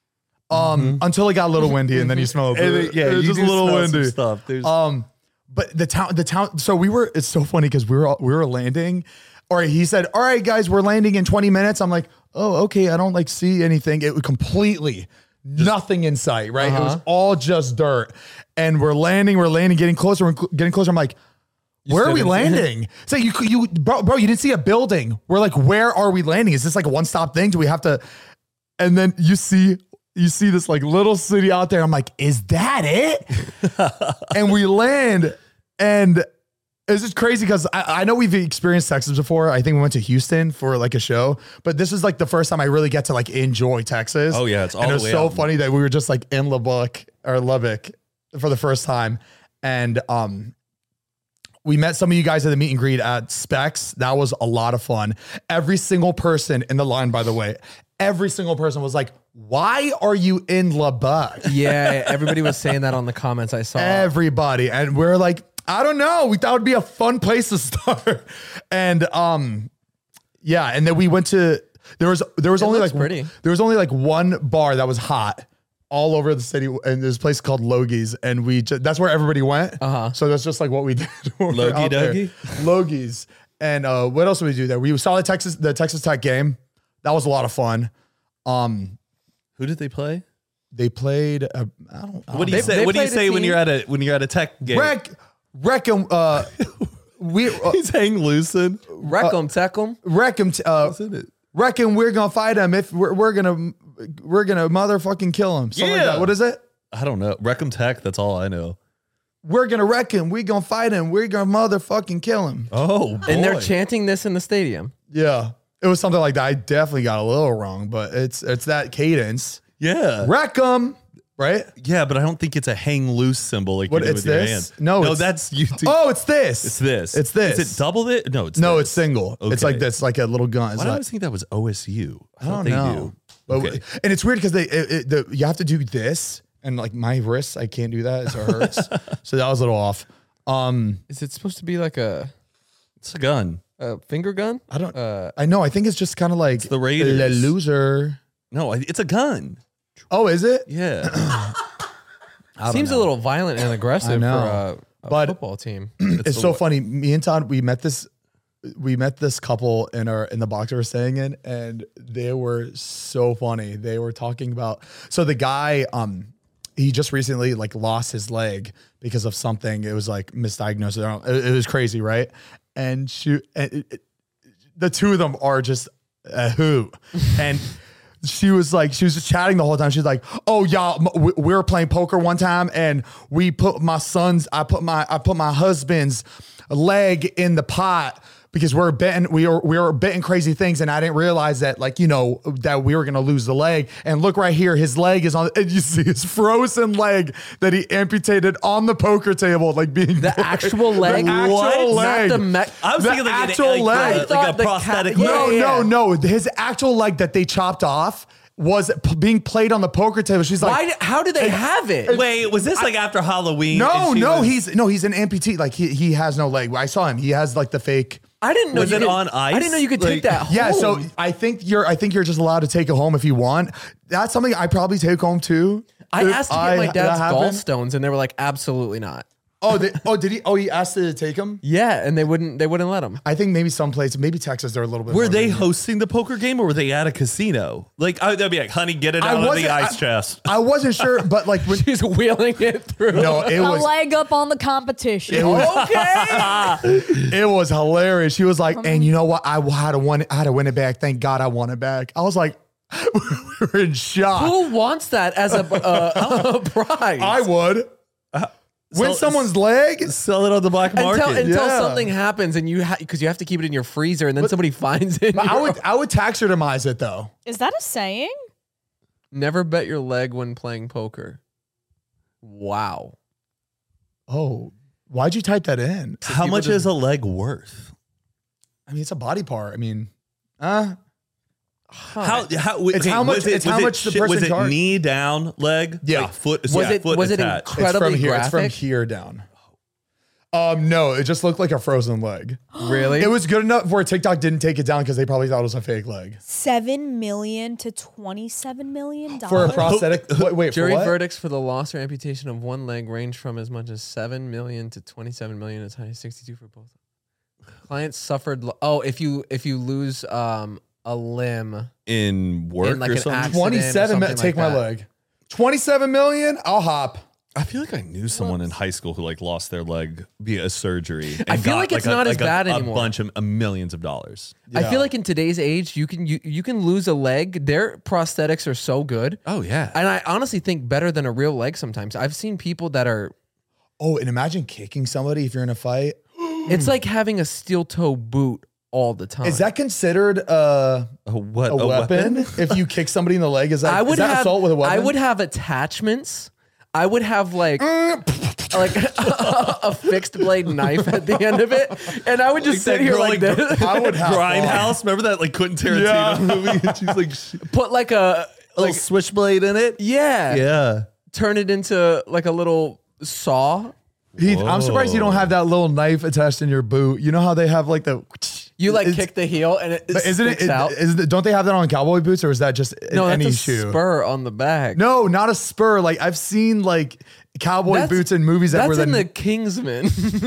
Um, until it got a little windy, and then you smelled. And it. then- yeah, it was you just do a little smell some windy. stuff. There's- Um, but the town, the town. So we were. It's so funny because we were we were landing. Or he said, "All right, guys, we're landing in twenty minutes." I'm like, "Oh, okay." I don't like see anything. It was completely nothing in sight. Right? It was all just dirt. And we're landing. We're landing. Getting closer. We're getting closer. I'm like. Where are we stood landing? So you you bro, bro, you didn't see a building. We're like, where are we landing? Is this like a one stop thing? Do we have to? And then you see you see this like little city out there. I'm like, is that it? And we land, and it's just crazy because I, I know we've experienced Texas before. I think we went to Houston for like a show, but this is like the first time I really get to like enjoy Texas. Oh, yeah, it's all and the it was way so out. funny that we were just like in Lubbock or Lubbock for the first time, and um. We met some of you guys at the meet and greet at Specs. That was a lot of fun. Every single person in the line, by the way, every single person was like, why are you in Lubbock? Yeah, everybody was saying that on the comments I saw. Everybody. And we're like, I don't know. We thought it'd be a fun place to start. And um, yeah, and then we went to there was there was It only looks like pretty. there was only like one bar that was hot all over the city, and there's a place called Logie's, and we just, that's where everybody went. Uh-huh. So that's just like what we did. when we were Logie out there. Dogie? Logie's. And uh, what else did we do there? We saw the Texas the Texas Tech game. That was a lot of fun. Um, Who did they play? they played. Uh, I don't. I What do you They- say? they What do you played a say when team- you're at a when you're at a tech game? Rec, rec 'em, uh, we uh, He's hang loose. Wreck 'em, tech 'em. wreck 'em, uh, Isn't it? reckon we're gonna fight him if we're, we're gonna we're gonna motherfucking kill him. Something like Yeah. that. What is it? I don't know. Wreck 'em Tech. That's all I know. We're gonna wreck him. We're gonna fight him. We're gonna motherfucking kill him. Oh, boy. And they're chanting this in the stadium. Yeah, it was something like that. I definitely got a little wrong, but it's it's that cadence. yeah. Wreck him, right? Yeah, but I don't think it's a hang loose symbol like What, you do it's with your this? hand. No, no, it's- that's you. do- Oh, it's this. it's this. It's this. Is it doubled it? No, it's No, this. it's single. It's Okay. like this, like a little gun. It's Why do I like, always think that was O S U? I, I thought don't they know. do. But, Okay. And it's weird because they it, it, the, you have to do this, and like my wrists, I can't do that, so it hurts. So that was a little off. Um, Is it supposed to be like a, It's a gun. a finger gun? I don't. Uh, I know. I think it's just kind of like the Raiders. Le loser. No, I- it's a gun. Oh, is it? Yeah. seems a little violent and aggressive I for know. a, a But- football team. It's so funny. Me and Todd, we met this. We met this couple in our in the box we were staying in, and they were so funny. They were talking about so the guy, um, he just recently like lost his leg because of something. It was like misdiagnosed. I don't- It, it was crazy, right? And she, and it, it- the two of them are just a hoot, and. She was like, she was just chatting the whole time. She's like, "Oh, y'all, m- we we were playing poker one time, and we put my son's, I put my, I put my husband's leg in the pot because we're betting, we were, we were betting crazy things, and I didn't realize that, like, you know, that we were gonna lose the leg. And look right here, his leg is on, and you see his frozen leg that he amputated on the poker table, like being The actual leg? the actual What? leg, Not the me- I was The thinking like, actual an, like, leg. uh, I like thought a the prosthetic cat- leg. No, Yeah, no, yeah. no. His actual leg that they chopped off was p- being played on the poker table. She's like, Why? Did, how do they have it? Wait, was this like after Halloween? no, and she no, was- he's no, he's an amputee. Like he he has no leg. I saw him. He has like the fake. I didn't know. Was you it could- on ice? I didn't know you could take Like- that home. Yeah, so I think you're. I think you're just allowed to take it home if you want. That's something I probably take home too. I If asked to get I- my that dad's happened. gallstones, and they were like, "Absolutely not." Oh, they, oh, did he? Oh, he asked to take him. Yeah, and they wouldn't. They wouldn't let him. I think maybe some places, maybe Texas, they're a little bit. Were more they lenient. hosting the poker game or were they at a casino? Like, I, they'd be like, honey, get it I out of wasn't- the ice I- chest. I wasn't sure, but like when He's wheeling it through. no, it A was leg up on the competition. it was Okay. it was hilarious. She was like, and you know what? I had to win. I had to win it back. Thank God I won it back. I was like, we were in shock. Who wants that as a, uh, a prize? I would win So- someone's leg. Sell it on the black market. until until Yeah. something happens and you because you have to keep it in your freezer and then somebody finds it. But and I you're- would I would taxidermize it though. Is that a saying? Never bet your leg when playing poker. Wow. Oh, why'd you type that in? How much is a leg worth? I mean, it's a body part. I mean, uh, How, how, It's how much- was it, it's how was it much the shi- Was person it charged. knee down, leg? Yeah. Like foot. Was yeah, it- foot was it attached. incre- it's from Incredibly here. It's from graphic? here down. Um, no, it just looked like a frozen leg. Really? It was good enough where TikTok didn't take it down because they probably thought it was a fake leg Seven million to twenty-seven million for a dollars. prosthetic. Wait, wait Jury for what? verdicts for the loss or amputation of one leg range from as much as seven million to twenty-seven million, as high as sixty-two for both. Clients suffered. Lo- oh, if you if you lose um a limb, in work In like or an something. accident. Twenty-seven. or mi- something take like my that. leg. Twenty-seven million. I'll hop. I feel like I knew someone in high school who like lost their leg via surgery. And I feel got, like it's a- not as like a- bad a anymore. bunch of a millions of dollars. I Yeah. feel like in today's age, you can you, you can lose a leg. Their prosthetics are so good, Oh yeah. and I honestly think better than a real leg. Sometimes I've seen people that are. Oh, and imagine kicking somebody if you're in a fight. It's like having a steel toe boot all the time. Is that considered uh, a what? a, weapon? If you kick somebody in the leg, is that, I would is that have assault with a weapon? I would have attachments. I would have like like a fixed blade knife at the end of it, and I would just sit that here girl, like like, this. I would have Grindhouse. Remember that like Quentin Tarantino Yeah. movie? And she's like sh- Put like a little like switchblade in it. yeah, Yeah. turn it into like a little saw. Heath, I'm surprised you don't have that little knife attached in your boot. You know how they have like the. You like It's- kick the heel and it, it But isn't it, sticks it out. isn't it? Don't they have that on cowboy boots, or is that just in No, that's any a shoe? spur on the back. No, not a spur. Like I've seen like cowboy That's- boots in movies that That's were in then. the Kingsman.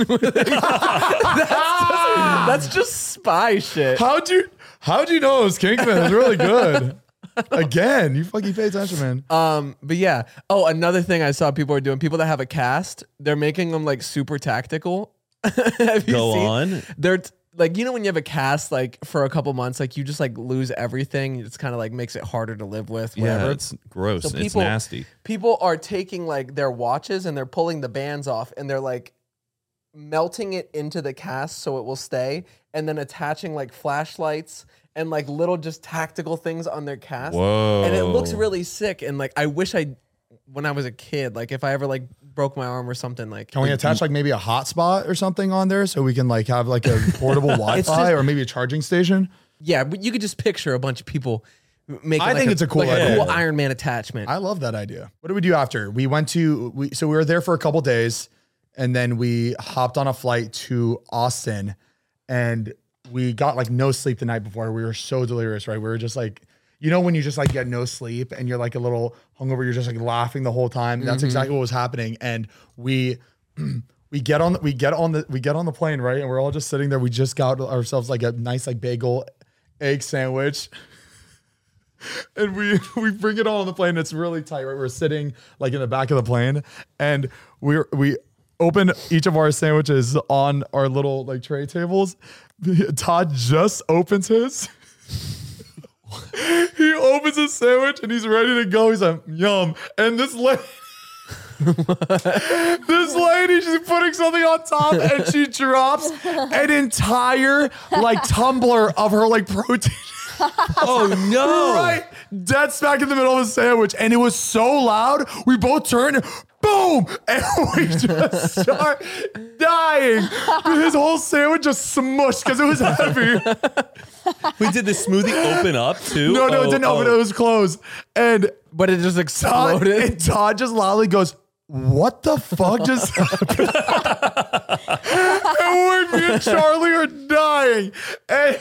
that's, just, that's just spy shit. How'd you How'd you know it was Kingsman? It was really good. Again, you fucking pay attention, man. Um, but yeah. Oh, another thing I saw people are doing. People that have a cast, they're making them like super tactical. Have you Go seen? on. They're t- like, you know, when you have a cast like for a couple months, like you just like lose everything. It's kind of like makes it harder to live with. Whatever. Yeah, it's gross. So it's people- nasty. People are taking like their watches and they're pulling the bands off and they're like melting it into the cast so it will stay, and then attaching like flashlights and like little just tactical things on their cast. Whoa. And it looks really sick. And like I wish I, when I was a kid, like if I ever like broke my arm or something, like Can we attach like maybe a hotspot or something on there so we can like have like a portable Wi-Fi just- or maybe a charging station? yeah, but you could just picture a bunch of people making. I like think it's a cool like idea. a cool Iron Man attachment. I love that idea. What did we do after? We went to we so we were there for a couple days, and then we hopped on a flight to Austin, and we got like no sleep the night before. We were so delirious, right? We were just like, you know, when you just like get no sleep and you're like a little hungover, you're just like laughing the whole time. That's Mm-hmm. exactly what was happening. And we we get on we get on the we get on the plane, right? And we're all just sitting there. We just got ourselves like a nice like bagel egg sandwich. And we we bring it all on the plane. It's really tight, right? We're sitting like in the back of the plane, and we we open each of our sandwiches on our little like tray tables. Todd just opens his. He opens his sandwich and he's ready to go. He's like, yum. And this lady, this lady, she's putting something on top and she drops an entire like tumbler of her like protein. Oh no! Right, dead smack in the middle of the sandwich, and it was so loud. We both turned, and boom, and we just start dying. His whole sandwich just smushed because it was heavy. Wait, did the smoothie open up too? No, no, Oh, it didn't open. oh. It was closed, and but it just Todd, exploded. and Todd just loudly goes, "What the fuck just happened?" And we, me and Charlie are dying, and.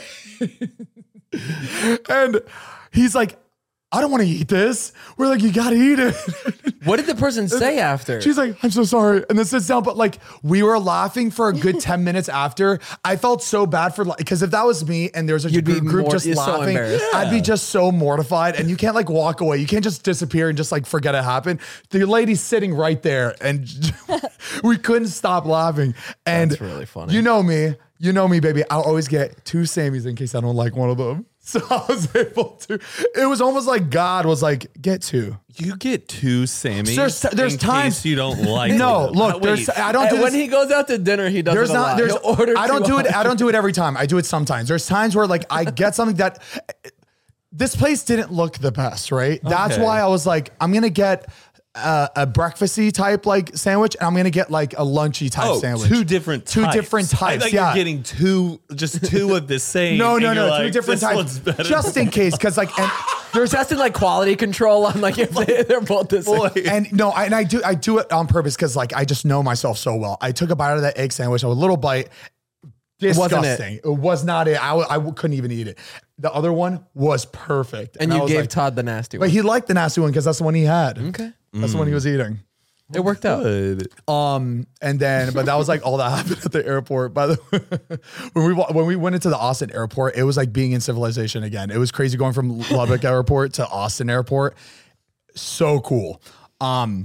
And he's like, I don't want to eat this. We're like, you gotta eat it. What did the person say after? She's like, I'm so sorry. And then sits down. But like, we were laughing for a good ten minutes after. I felt so bad for, like, because if that was me and there was a You'd be group, group more- just you're so laughing, embarrassed. I'd be just so mortified. And you can't like walk away. You can't just disappear and just like forget it happened. The lady's sitting right there and we couldn't stop laughing. And That's really funny. You know me. You know me, baby. I'll always get two Sammys in case I don't like one of them. So I was able to. It was almost like God was like, get two. You get two Sammys. There's- there's in times- case you don't like. No, them. look, Uh, there's. wait. I don't do And when this. he goes out to dinner, he does There's it a not. lot. There's. He'll order I don't two do it. I items. don't do it every time. I do it sometimes. There's times where like I get something that. This place didn't look the best, right? That's Okay. why I was like, I'm gonna get a, a breakfasty type like sandwich, and I'm gonna get like a lunchy type Oh, sandwich. two different Two types. different I types, thought yeah. you're getting two, just two of the same. No, and no, you're no, like, two different this types. one's better Just than in case, because like, and there's Testing like quality control on like if they, they're both the same. Boy. and no, I, and I do I do it on purpose because like I just know myself so well. I took a bite of that egg sandwich, a little bite. wasn't it. Disgusting. It. was not it. I, w- I w- couldn't even eat it. The other one was perfect. And I you was gave like- Todd the nasty but one. he liked the nasty one because that's the one he had. Okay. That's the one he was eating. It worked out. Good. Um, and then, but that was like all that happened at the airport. By the way, when we wa- when we went into the Austin airport, it was like being in civilization again. It was crazy going from Lubbock Airport to Austin Airport. So cool. Um,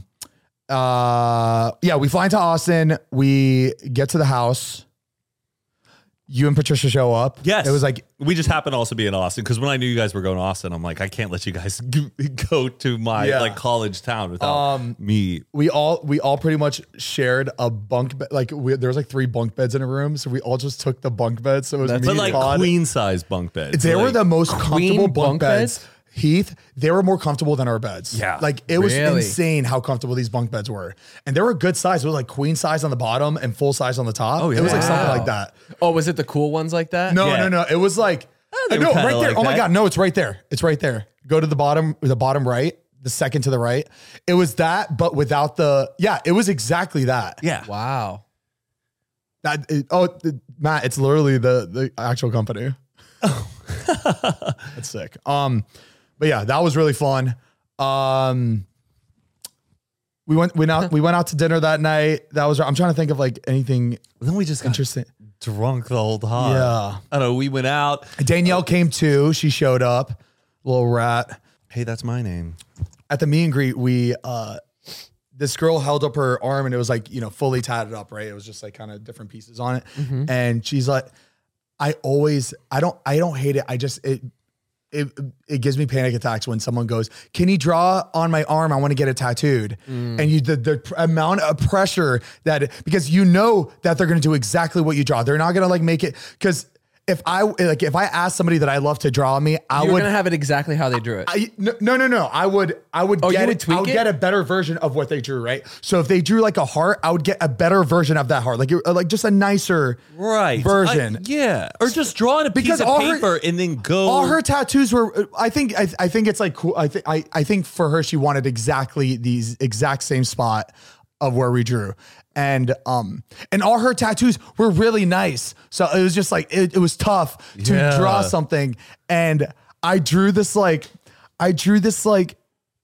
uh, yeah, we fly into Austin. We get to the house. You and Patricia show up. Yes. it was like we just happened to also be in Austin because when I knew you guys were going to Austin, I'm like, I can't let you guys g- go to my Yeah. like college town without Um, me. we all we all pretty much shared a bunk bed. Like we, there was like three bunk beds in a room, so we all just took the bunk beds. So it was That's me But and like Todd. queen size bunk beds. They were Like, the most comfortable bunk, bunk beds. beds? Heath, they were more comfortable than our beds. Yeah. Like it was Really? insane how comfortable these bunk beds were. And they were good size. It was like queen size on the bottom and full size on the top. Oh, It was like yeah. something Wow. like that. Oh, was it the cool ones like that? No, Yeah. no, no. It was like, they were no, kinda right there. like oh my that. God. No, it's right there. It's right there. Go to the bottom, the bottom right, the second to the right. It was that, but without the, yeah, it was exactly that. Yeah. Wow. That it- oh, it- Matt, it's literally the the actual company. That's sick. Um, but yeah, that was really fun. Um, we went we out we went out to dinner that night. That was I'm trying to think of like anything Then we just got interesting. drunk the whole time. Yeah. I don't know. We went out. Danielle came too. She showed up, little rat. Hey, that's my name. At the meet and greet, we uh this girl held up her arm and it was like, you know, fully tatted up, right? It was just like kind of different pieces on it. And she's like, I always, I don't, I don't hate it. I just, it, it, it gives me panic attacks when someone goes, can you draw on my arm? I want to get it tattooed. Mm. And you, the, the amount of pressure that, because you know that they're going to do exactly what you draw. They're not going to like make it. Cause if I, like, if I ask somebody that I love to draw me, I You're would gonna have it exactly how they drew it. I, no, no, no, no. I would, I would Oh, you get would it. tweak I would it? get a better version of what they drew, right? So if they drew like a heart, I would get a better version of that heart, like, like just a nicer right version. I- yeah, or just draw on a Because piece of all her- paper and then go. All her tattoos were. I think. I, I think it's like cool. I think. I, I think for her, she wanted exactly these exact same spot of where we drew, and um, and all her tattoos were really nice. So it was just like it, it was tough to Yeah. draw something, and I drew this like, I drew this like.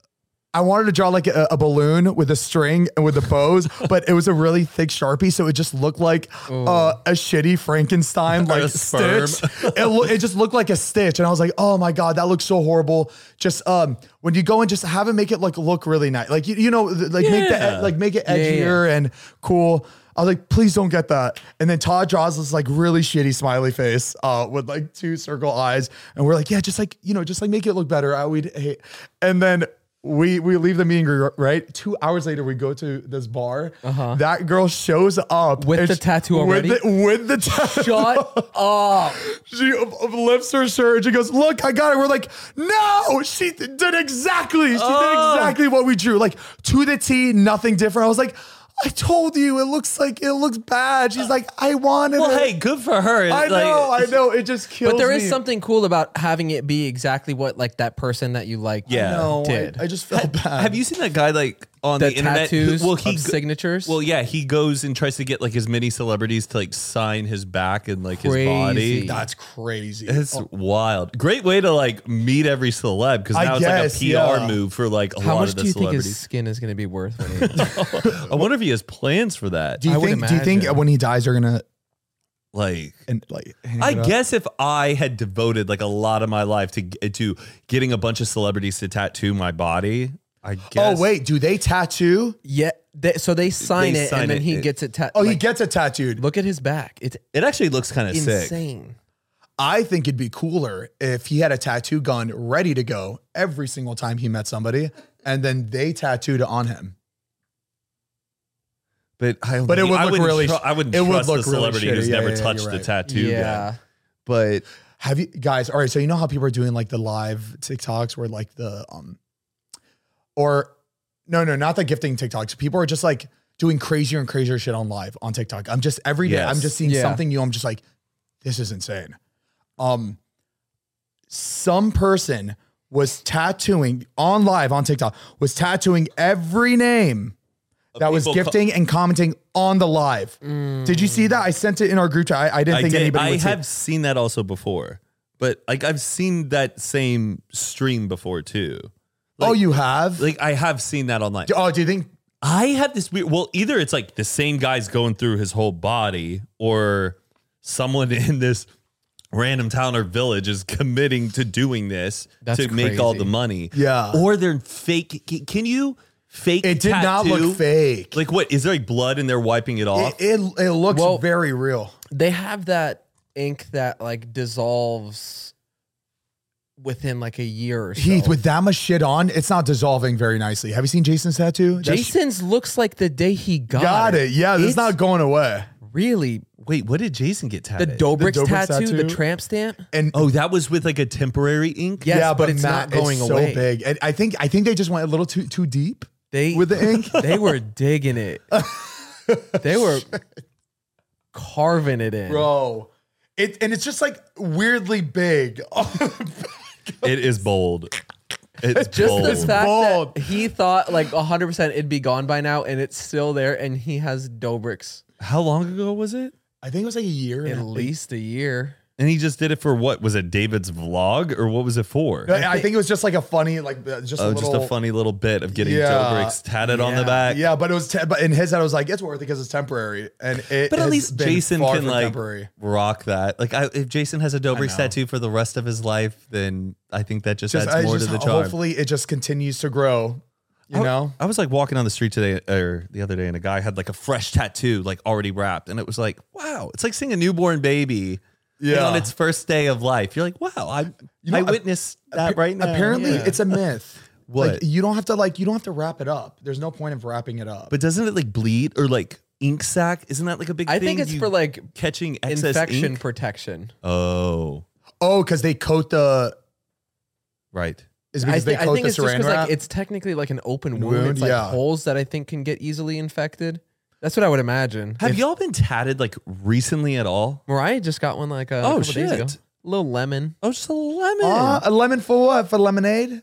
I wanted to draw like a, a balloon with a string and with the bows, but it was a really thick Sharpie, so it just looked like uh, a shitty Frankenstein like a sperm. stitch. It, lo- it just looked like a stitch, and I was like, "Oh my god, that looks so horrible." Just um, when you go and just have it make it like look really nice, like you, you know, like make the Yeah. like make it Yeah, yeah, edgier and cool. I was like, please don't get that. And then Todd draws this like really shitty smiley face uh, with like two circle eyes, and we're like, yeah, just like you know, just like make it look better. I would hate, and then. We we leave the meeting, right? Two hours later, we go to this bar. Uh-huh. That girl shows up With and the she- tattoo already? With the, with the tattoo. Shut up. She lifts her shirt and she goes, "Look, I got it." We're like, "No, she did exactly. She Oh. did exactly what we drew, like to the T, nothing different." I was like, "I told you, it looks like it looks bad." She's like, "I wanted well, it." hey, good for her. I Like, know, I know. It just kills But there is me. something cool about having it be exactly what like that person that you like Yeah. No, did. I, I just felt bad. Have you seen that guy like on the the, internet? tattoos Well, he of go- signatures. Well, yeah, he goes and tries to get like as many celebrities to like sign his back and like Crazy. his body. That's crazy. It's wild. Great way to like meet every celeb because I now guess, it's like a P R yeah. move for like a How lot much of the do you think celebrities. his skin is going to be worth? When he, I wonder if he has plans for that. do you I would think? Do you think imagine. when he dies, they're gonna Like, and like? hang I it up? guess if I had devoted like a lot of my life to to getting a bunch of celebrities to tattoo my body, I guess. Oh wait, do they tattoo? yeah. They, so they sign They it sign and then it. he It- gets it. Ta- Oh, he like, gets it tattooed. Look at his back. It's it actually looks kind of sick. insane. I think it'd be cooler if he had a tattoo gun ready to go every single time he met somebody, and then they tattooed it on him. But I, But it would I look wouldn't really- tr- I wouldn't it would trust look a really celebrity shitty. who's Yeah, never yeah, yeah, touched you're the right. tattoo Yeah. gun. But Have you guys? All right, so you know how people are doing like the live TikToks where like the um, or no, no, not the gifting TikToks. People are just like doing crazier and crazier shit on live on TikTok. I'm just every day. Yes. I'm just seeing Yeah. something new. I'm just like, this is insane. Um, some person was tattooing on live on TikTok was tattooing every name that was people co- gifting and commenting on the live. Did you see that? I sent it in our group chat. I, I didn't I think did. anybody I would see have it. seen that also before. But like I've seen that same stream before too. Oh, Like- you have? Like I have seen that online. oh, do you think? I have this weird. Well, either it's like the same guy's going through his whole body, or someone in this random town or village is committing to doing this That's to make all crazy. the money. Yeah. Or they're fake. c- Can you fake? It did not tattoo? look fake. Like what? Is there like blood and they're wiping it off? It, it, it looks Well- very real. They have that ink that like dissolves within like a year or so. Heath, with that much shit on, it's not dissolving very nicely. Have you seen Jason's tattoo? That sh- Jason's looks like the day he got, got it. Yeah, it's, It's not going away. really Wait, what did Jason get the tattooed? Dobrik's, Dobrik's tattoo, the tattoo? tramp stamp. And Oh, that was with like a temporary ink. Yes, yeah, but it's not going it's away. so big. And I think I think they just went a little too too deep They with the ink. they were digging it. They were carving it in. Bro. It and it's just like weirdly big. It is bold. It's Just bold. the fact bold. that he thought like one hundred percent it'd be gone by now and it's still there and he has Dobrik's How long ago was it? I think it was like a year. at and a- least a year. And he just did it for what? Was it David's vlog or what was it for? I, I think it was just like a funny, like uh, just a Oh, little, just a funny little bit of getting Yeah. Dobrik's tatted on the Yeah. back. Yeah, but it was, te- but in his head, I was like, it's worth it because it's temporary, and it. But at has least been Jason far can from like temporary. rock that. Like, I, if Jason has a Dobrik's know. tattoo for the rest of his life, then I think that just, Just, adds I more just to the charm. hopefully it just continues to grow. You I- know, I was like walking on the street today or the other day, and a guy had like a fresh tattoo, like already wrapped, and it was like, wow, it's like seeing a newborn baby. Yeah. And on its first day of life, you're like, wow, I know, I ap- witnessed that right now. Apparently, Yeah. it's a myth. What? Like, you don't have to like you don't have to wrap it up. There's no point of wrapping it up. But doesn't it like bleed or like ink sac? Isn't that like a big I thing? think it's You for like catching excess infection ink? protection. Oh, oh, because they coat the right. is I, because thi- they I coat think the it's just saran because wrap. like it's technically like an open wound. Wound, It's like yeah. holes that I think can get easily infected. That's what I would imagine. Have If- y'all been tatted like recently at all? Mariah just got one like a, Oh, couple days ago. shit. A little lemon. Oh, just a lemon. Uh, a lemon for what? For lemonade?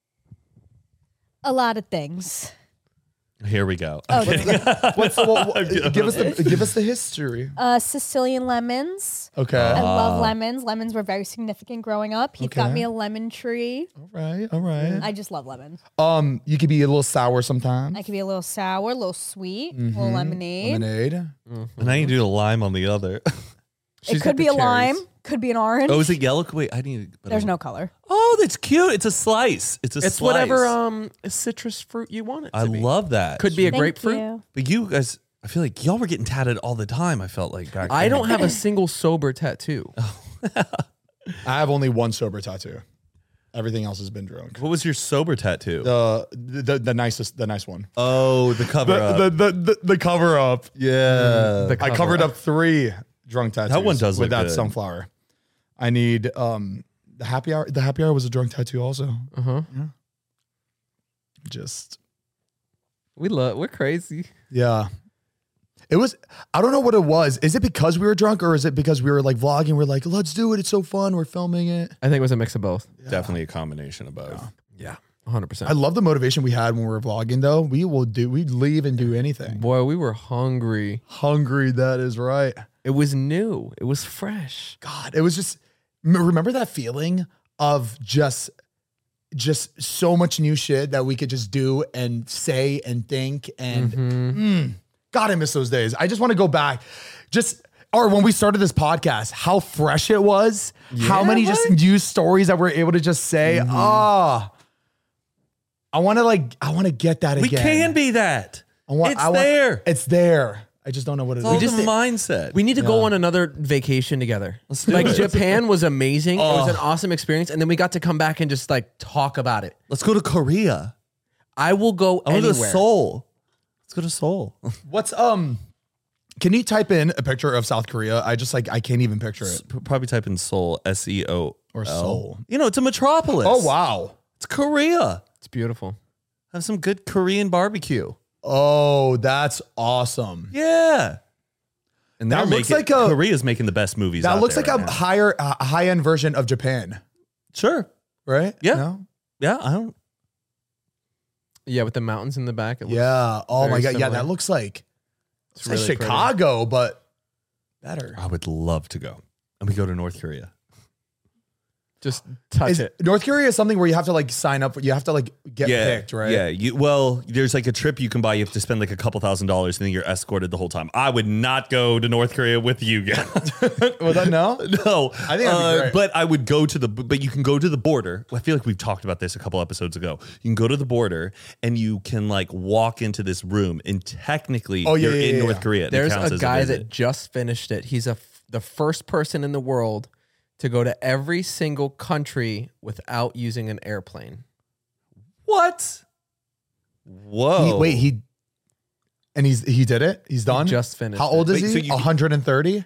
A lot of things. Here we go. Oh, Okay. What's what, what- give us the give us the history. Uh, Sicilian lemons. Okay. I Ah. love lemons. Lemons were very significant growing up. He got Okay. me a lemon tree. all right. All right. I just love lemons. Um, you could be a little sour sometimes. I could be a little sour, a little sweet, a little lemonade. Lemonade. And now you do a lime on the other. She's It got could the be a cherries. lime, could be an orange. Oh, is it yellow? Wait, I need. There's no color. Oh, that's cute. It's a slice. It's a It's slice. whatever um citrus fruit you want it to I be. love that. Could be a Thank grapefruit. you. But you guys, I feel like y'all were getting tatted all the time. I felt like back I then. don't have a single sober tattoo. I have only one sober tattoo. Everything else has been drunk. What was your sober tattoo? The the, the nicest the nice one. oh, the cover The, up. the, the, the, the cover up. yeah. The I cover covered up. up three drunk tattoos. That one does with look that good. sunflower. I need um the happy hour. The happy hour was a drunk tattoo also. Uh huh. Just We love. We're crazy. yeah. It was. I don't know what it was. Is it because we were drunk or is it because we were like vlogging? We're like, let's do it. It's so fun. We're filming it. I think it was a mix of both. Definitely a combination of both. Yeah, one hundred I percent. love the motivation we had when we were vlogging. Though we will do. We'd leave and do anything. Boy, we were hungry. Hungry. That is right. It was new. It was fresh. God, it was just m- remember that feeling of just just so much new shit that we could just do and say and think and mm, God, I miss those days. I just want to go back. Just or when we started this podcast, how fresh it was, how many just used stories that we're able to just say. Ah, I want to like I want to get that We again. can be that. I want, it's I want- there. It's there. I just don't know what it It's all is. just the did- mindset. We need to go on another vacation together. do Like it. Japan was amazing. It was an awesome experience, and then we got to come back and just like talk about it. Let's go to Korea. I will go I want to anywhere. go to Seoul. Let's go to Seoul. What's um? Can you type in a picture of South Korea? I just like I can't even picture it. Probably type in Seoul, S E O Or Seoul. You know, it's a metropolis. Oh wow. It's Korea. It's beautiful. Have some good Korean barbecue. Oh, that's awesome. Yeah. And That they're looks making, like a- Korea's making the best movies. That out looks there like a right now. higher, uh, high end version of Japan, Sure. right? Yeah. No? Yeah. I don't. Yeah, with the mountains in the back. It looks, Yeah. Oh my Very god. Yeah, similar. that looks like, it's it's like really pretty. Chicago, but better. I would love to go. And we go to North Korea. Just touch Is, it. North Korea is something where you have to like sign up. You have to like get yeah. picked, right? Yeah. You, well, there's like a trip you can buy. You have to spend like a couple thousand dollars and then you're escorted the whole time. I would not go to North Korea with you guys. Well, then no. No, I think that'd be uh, great. but I would go to the. But you can go to the border. I feel like we've talked about this a couple episodes ago. You can go to the border and you can like walk into this room, and technically, Oh, yeah, you're yeah, in yeah, North yeah. Korea. and it There's counts a as guy visit. that just finished it. He's a f- the first person in the world to go to every single country without using an airplane. What? Whoa! He, wait, he and he's he did it. He's done. just finished How old it. is Wait, so he? you- one hundred thirty.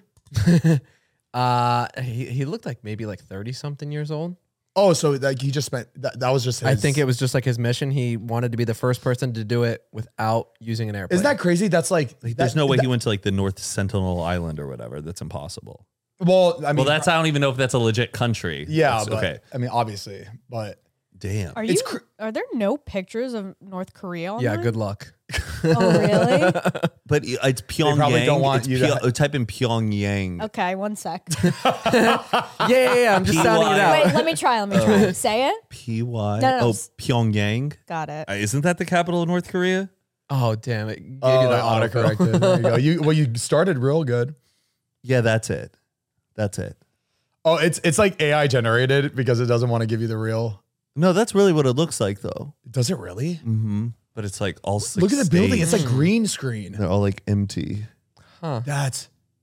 Uh, he, he looked like maybe like thirty something years old. Oh, so like he just spent that, that was just his, I think it was just like his mission. He wanted to be the first person to do it without using an airplane. Isn't that crazy? That's like There's that- no way that- he went to like the North Sentinel Island or whatever. That's impossible. Well, I mean, Well, that's I don't even know if that's a legit country. yeah, That's- but, okay. I mean, obviously, but Damn. Are you? It's cr- are there no pictures of North Korea? Online? Yeah, good luck. Oh, really? But it's Pyongyang. probably don't want It's you to Pyo- type in Pyongyang. Okay, one sec. Yeah, yeah, yeah. I'm just P Y. sounding it out. Wait, let me try. Let me try. Say it. P Y. No, no, no. Oh, Pyongyang. Got it. Uh, Isn't that the capital of North Korea? Oh, damn it. Gave oh, you the that autocorrect. autocorrected. There you go. You well, you started real good. Yeah, that's it. That's it. Oh, it's it's like A I generated because it doesn't want to give you the real. No, that's really what it looks like, though. Does it really? Mm-hmm. But it's like all six Look at the building. It's states. like green screen. They're all like empty. Huh. That's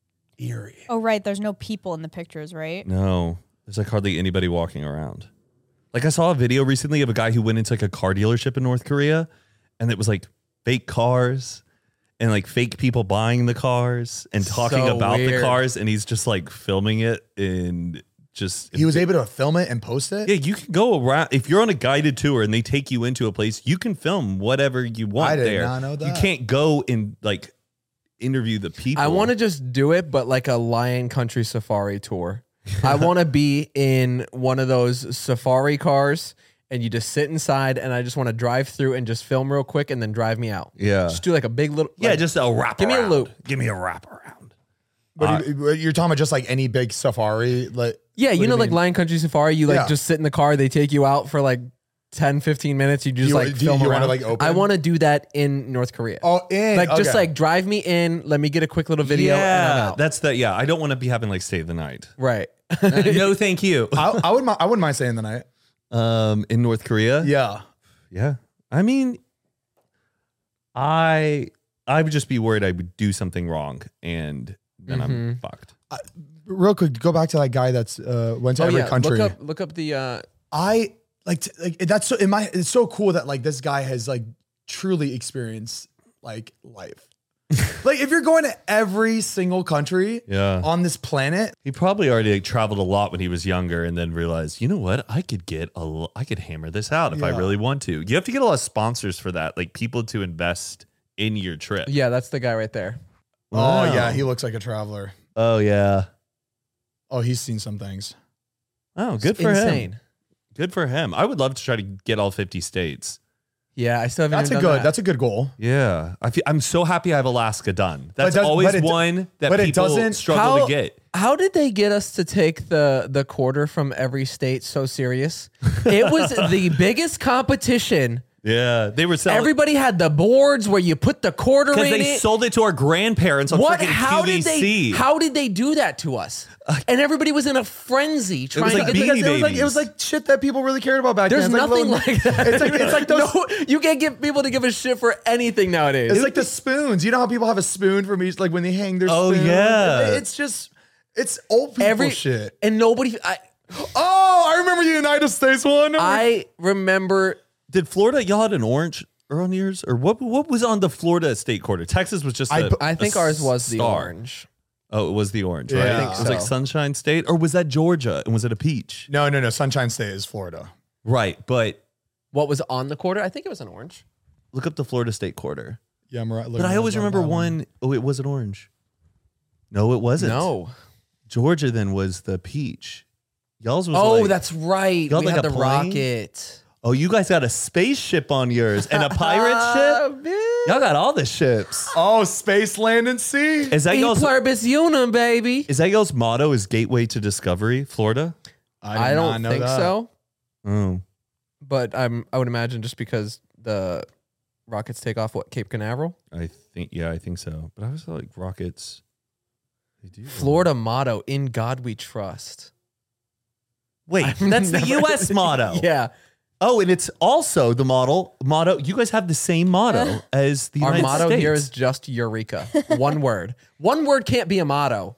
eerie. Oh, right. There's no people in the pictures, right? No, there's like hardly anybody walking around. Like I saw a video recently of a guy who went into like a car dealership in North Korea, and it was like fake cars and like fake people buying the cars and talking So about the weird. cars, and he's just like filming it and just He was able to film it and post it. yeah, you can go around if you're on a guided tour and they take you into a place, you can film whatever you want I did there. not know You that. can't go and like interview the people. I want to just do it, but like a Lion Country safari tour. I want to be in one of those safari cars and you just sit inside and I just want to drive through and just film real quick and then drive me out. Yeah. Just do like a big little. yeah, like, just a wrap. give me a around. loop. Give me a wrap around. But you- you're talking about just like any big safari, like Yeah, what you do know, like mean? Lion Country Safari, you like Yeah. just sit in the car, they take you out for like ten, fifteen minutes. You just You- like do you film wanna, around. like, open? I want to do that in North Korea. Oh, in like just okay. like drive me in, let me get a quick little video. and I'm Yeah, out. that's the yeah. I don't want to be having like stay the night. right. No, thank you. I, I would mi- I wouldn't mind staying the night. Um, in North Korea, Yeah. yeah. I mean, I I would just be worried I would do something wrong, and then I'm fucked. Real quick, go back to that guy that's uh, went to Oh every yeah, country. look up look up the. Uh, I like, t- like that's so in my. It's so cool that like this guy has like truly experienced like life. Like if you're going to every single country Yeah. on this planet, He probably already like, traveled a lot when he was younger, and then realized, you know what, I could get a, l- I could hammer this out if I Yeah. really want to. You have to get a lot of sponsors for that, like people to invest in your trip. yeah, that's the guy right there. Wow. oh yeah, he looks like a traveler. Oh yeah. Oh, he's seen some things. Oh, good It's for insane. him. Good for him. I would love to try to get all fifty states. Yeah, I still haven't. That's a even good. done that. That's a good goal. Yeah, I feel, I'm so happy I have Alaska done. That's does- always but it do- one that but it people doesn't- struggle How- to get. How did they get us to take the the quarter from every state so serious? It was the biggest competition. Yeah, they were selling Everybody had the boards where you put the quarter in because they it. sold it to our grandparents on What? freaking How Q V did they? C. How did they do that to us? And everybody was in a frenzy trying was to like get. Beanie Because it was like it Babies. was like shit that people really cared about back There's then. It's nothing like, like that. It's like it's like those. No, you can't get people to give a shit for anything nowadays. It's like the spoons. You know how people have a spoon from each, like when they hang their Oh, spoon? yeah. It's just, it's old people every shit. and nobody. I, Oh, I remember the United States one. I remember. Did Florida y'all had an orange on yours, or what? What was on the Florida state quarter? Texas was just. I a- bu- I a think ours was the star. orange. Oh, it was the orange, right? Yeah. I think It was like so. Sunshine State, or was that Georgia? And was it a peach? no, no, no. Sunshine State is Florida. Right, but What was on the quarter? I think it was an orange. look up the Florida state quarter. Yeah, I'm right. But I always remember one oh it was an orange. No, it wasn't. No. Georgia then was the peach. Y'all's was Oh, like- that's right. Y'all We like had a the plane? rocket. Oh, you guys got a spaceship on yours and a pirate ship? Y'all got all the ships. Oh, Space Land and Sea. Is that E y'all's pluribus unum, baby. is that y'all's motto? Is Gateway to Discovery, Florida? I, did not don't know think that. so, Oh. but I'm. I would imagine just because the rockets take off what Cape Canaveral, I think yeah, I think so. But I was like rockets. They do. Florida motto: "In God We Trust." Wait, I've that's the never- U S motto. Yeah, Oh, and it's also the model motto. You guys have the same motto as the our United motto States. here is just Eureka. One word. One word can't be a motto.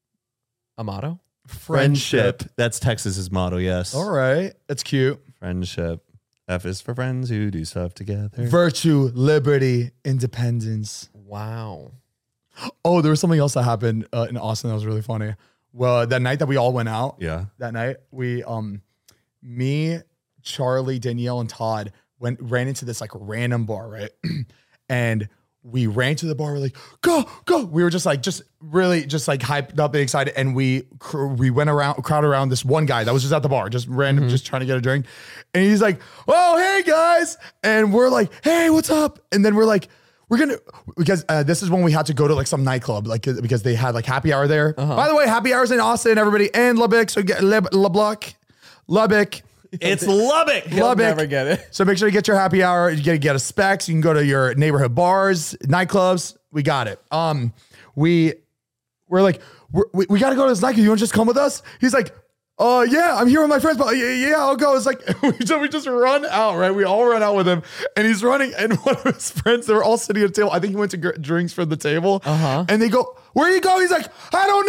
A motto? friendship. That's Texas's motto. Yes. All right, that's cute. Friendship. F is for friends who do stuff together. Virtue, liberty, independence. Wow. Oh, there was something else that happened uh, in Austin that was really funny. Well, that night that we all went out, yeah. that night we, um, me, Charlie, Danielle, and Todd went ran into this like random bar, right? And we ran to the bar. We're like, go, go. We were just like, just really, just like hyped up and excited. And we cr- we went around, crowd around this one guy that was just at the bar, just random, just trying to get a drink. And he's like, oh, hey guys. And we're like, hey, what's up? And then we're like, we're gonna because uh, this is when we had to go to like some nightclub, like because they had like happy hour there. By the way, happy hours in Austin, everybody, and Lubbock. So get Le- LeBlanc, Lubbock. It's Lubbock. You'll Lubbock. never get it. So make sure you get your happy hour. You get to get a specs. You can go to your neighborhood bars, nightclubs. We got it. Um, we we're like we're, we we got to go to this nightclub. You want to just come with us? He's like, uh, yeah, I'm here with my friends, but yeah, yeah I'll go. It's like, we just, we just run out, right? We all run out with him, and he's running, and one of his friends, they were all sitting at a table. I think he went to gr- drinks from the table, uh-huh. and they go, where are you going? He's like, I don't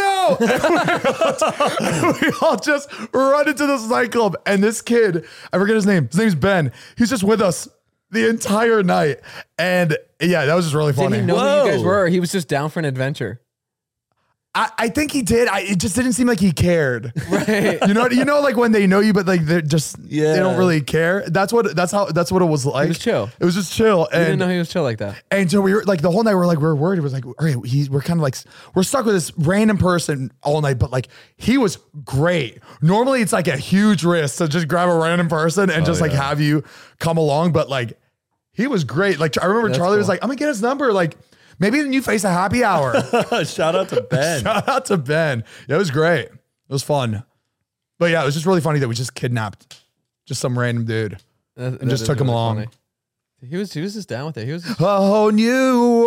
know. And we, we all just run into this nightclub, and this kid, I forget his name. His name's Ben. He's just with us the entire night, and yeah, that was just really funny. Did he know Whoa. who you guys were? Or he was just down for an adventure. I, I think he did. I, it just didn't seem like he cared. Right. You know, you know, like when they know you, but like they're just Yeah. they don't really care. That's what that's how that's what it was like. was chill. It was just chill. I didn't And know he was chill like that. and so we were like the whole night we were like we were worried. It was like all right, he's we're kind of like we're stuck with this random person all night, but like he was great. Normally it's like a huge risk to just grab a random person and just like yeah. have you come along, but like he was great. Like I remember That's Charlie was cool. like, I'm gonna get his number. Like maybe then you face a happy hour. Shout out to Ben. Shout out to Ben. Yeah, it was great. It was fun. But yeah, it was just really funny that we just kidnapped just some random dude. That- that just is took him really along. funny. He was he was just down with it. He was. Just, A whole new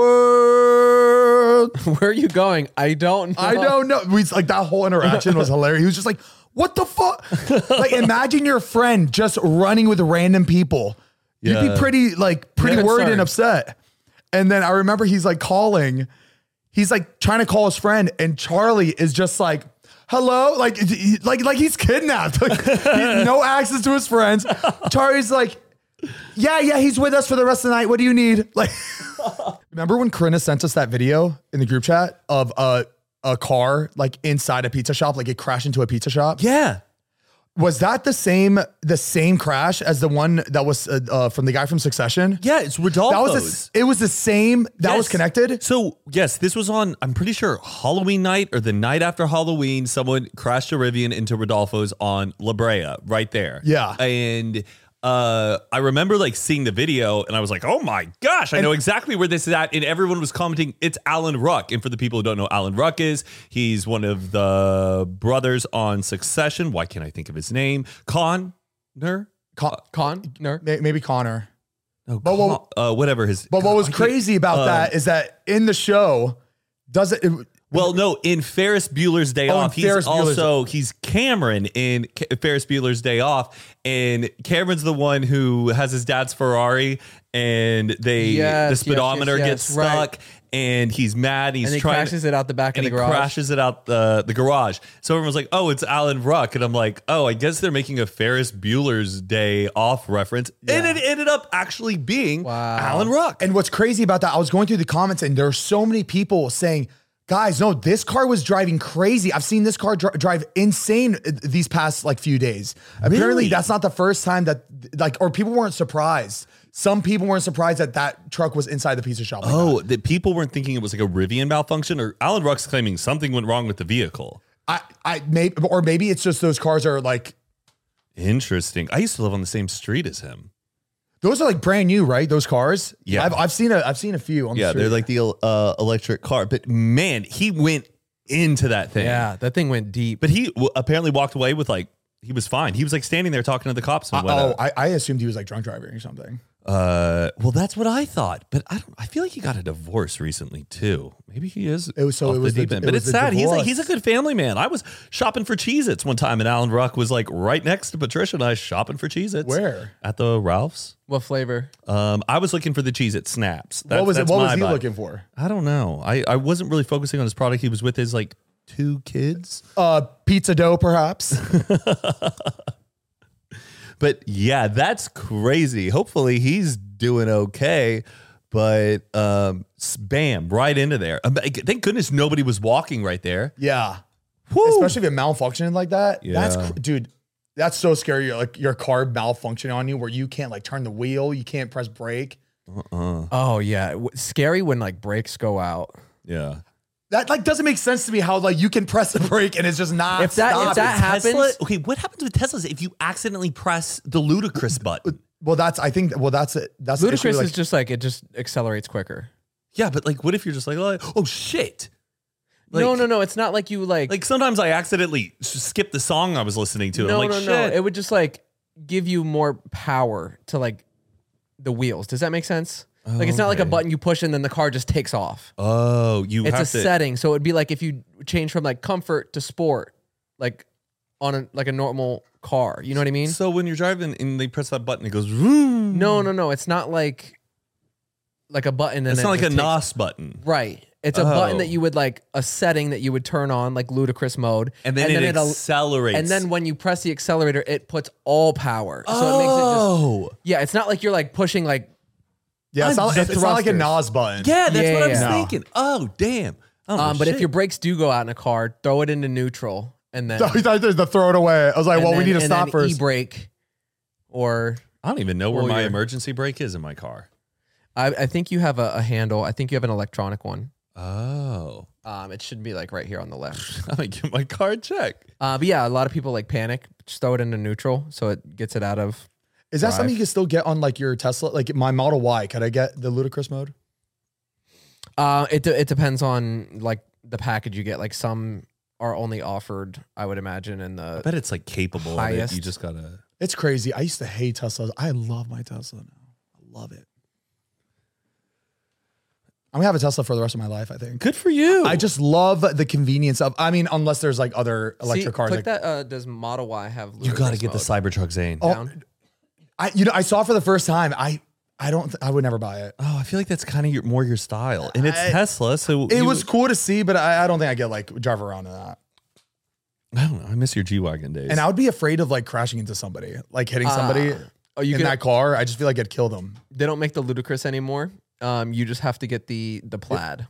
world. where are you going? I don't know. I don't know. We like that whole interaction was hilarious. He was just like, what the fuck? Like imagine your friend just running with random people. You'd Yeah. be pretty like pretty Yeah. worried and Concerned. upset. And then I remember he's like calling. He's like trying to call his friend, and Charlie is just like, hello, like, he- like, like he's kidnapped. Like, he has no access to his friends. Charlie's like, yeah, yeah, he's with us for the rest of the night. What do you need? Like, remember when Corinna sent us that video in the group chat of a a car like inside a pizza shop, like it crashed into a pizza shop? Yeah. Was that the same the same crash as the one that was uh, uh, from the guy from Succession? Yeah, it's Rodolfo's. That was the s- it was the same. That was Yes. connected. So yes, this was on, I'm pretty sure Halloween night or the night after Halloween, someone crashed a Rivian into Rodolfo's on La Brea right there. Yeah. And uh, I remember like seeing the video and I was like, oh my gosh, I know exactly where this is at. And everyone was commenting, it's Alan Ruck. And for the people who don't know, Alan Ruck is, he's one of the brothers on Succession. Why can't I think of his name? Connor? Con- Con? No. may- maybe Connor. No, But what- Con- uh, whatever his. But what was I can't- crazy about uh, that is that in the show, does it? it Well, no, in Ferris Bueller's Day Oh, in Off, he's Ferris Bueller's- also he's Cameron in Ca- Ferris Bueller's Day Off, and Cameron's the one who has his dad's Ferrari, and they Yes, the yes, speedometer yes, gets yes, right. stuck, and he's mad. He's And he trying crashes it out the back of and the he garage. crashes it out the the garage. So everyone's like, "Oh, it's Alan Ruck," and I'm like, "Oh, I guess they're making a Ferris Bueller's Day Off reference," and it ended up actually being Wow. Alan Ruck. And what's crazy about that, I was going through the comments and there are so many people saying, guys, no, this car was driving crazy. I've seen this car dri- drive insane uh, these past like few days. Apparently Really? that's not the first time that like, or people weren't surprised. Some people weren't surprised that that truck was inside the pizza shop. like that. Oh, that people weren't thinking it was like a Rivian malfunction, or Alan Ruck's claiming something went wrong with the vehicle. I, I maybe, or maybe it's just those cars are like, Interesting. I used to live on the same street as him. those are like brand new, right? Those cars. Yeah. I've, I've seen a, I've seen a few. On the Yeah, street. they're like the uh, electric car. But man, he went into that thing. Yeah, that thing went deep. But he w- apparently walked away with like, he was fine. He was like standing there talking to the cops. And Uh, whatnot. oh, I, I assumed he was like drunk driving or something. Uh, well, that's what I thought. But I don't. I feel like he got a divorce recently too. Maybe he is. It was- so off it was the- deep end. it But was it's the sad. He's like divorce. he's a good family man. I was shopping for Cheez-Its one time, and Alan Ruck was like right next to Patricia and I shopping for Cheez-Its. Where? At the Ralph's. What flavor? Um, I was looking for the Cheez-It snaps. That's, what was it? that's What my was he vibe. looking for? I don't know. I, I wasn't really focusing on his product. He was with his like two kids. Uh, pizza dough, perhaps. But yeah, that's crazy. Hopefully he's doing okay. But um, s- bam, right into there. Um, Thank goodness nobody was walking right there. Yeah. Woo. Especially if it malfunctioning like that. That's Yeah. cr- dude. That's so scary. You're like your car malfunctioning on you, where you can't like turn the wheel, you can't press brake. Oh yeah, W- scary when like brakes go out. Yeah. That like doesn't make sense to me. How like you can press the brake and it's just not. If that- if stopping. that happens- Tesla, okay, what happens with Teslas if you accidentally press the ludicrous button? well, that's I think. Well, that's it. That's the issue, Ludicrous like, is just like it just accelerates quicker. Yeah, but like, what if you're just like, oh, oh, shit? Like, no, no, no. It's not like you like. Like sometimes I accidentally s- skip the song I was listening to. and no, I'm like, no, shit. no. It would just like give you more power to like the wheels. Does that make sense? Like it's not like a Okay. button you push and then the car just takes off. oh, you It's have a to. setting. So it'd be like if you change from like comfort to sport, like on a like a normal car. You know what I mean? So when you're driving and they press that button, it goes. Vroom. No, no, no. It's not like like a button. And It's then not like it a takes- N O S button. Right. It's a Oh. button that you would like a setting that you would turn on like ludicrous mode, And then it it'll- accelerates. And then when you press the accelerator, it puts all power. So it makes it oh. just yeah. It's not like you're like pushing like Yeah, it's not, The it's not like a thrusters. N O S button. Yeah, that's Yeah, what I was yeah. No. thinking. Oh, damn. Oh, um. But if shit. your brakes do go out in a car, throw it into neutral and then I thought there's the throw it away. I was like, and well, we then- need to and stop then first. E-brake, or I don't even know where Well, my you're- emergency brake is in my car. I, I think you have a, a handle. I think you have an electronic one. Oh. Um, it should be like right here on the left. I'm going to get my car checked. Uh, but yeah, a lot of people like panic. Just throw it into neutral so it gets it out of. Is that drive. something you can still get on like your Tesla? Like my Model Y, could I get the ludicrous mode? Uh, it de- it depends on like the package you get. Like some are only offered, I would imagine, in I the bet it's like capable of it. Highest. You just got to. It's crazy. I used to hate Teslas. I love my Tesla now. I love it. I'm gonna have a Tesla for the rest of my life, I think. Good for you. I just love the convenience of, I mean, unless there's like other electric See, cars. Click Like, that. Uh, does Model Y have? You got to ludicrous get the mode? Cybertruck Zane. oh, down? I, you know, I saw it for the first time. I, I don't, th- I would never buy it. Oh, I feel like that's kind of your, more your style. And it's I- Tesla, so It you- was cool to see, but I, I don't think I get like drive around in that. I don't know. I miss your G-Wagon days. And I would be afraid of like crashing into somebody, like hitting somebody Oh, you in can. that car. I just feel like I'd kill them. They don't make the ludicrous anymore. Um, you just have to get the the plaid.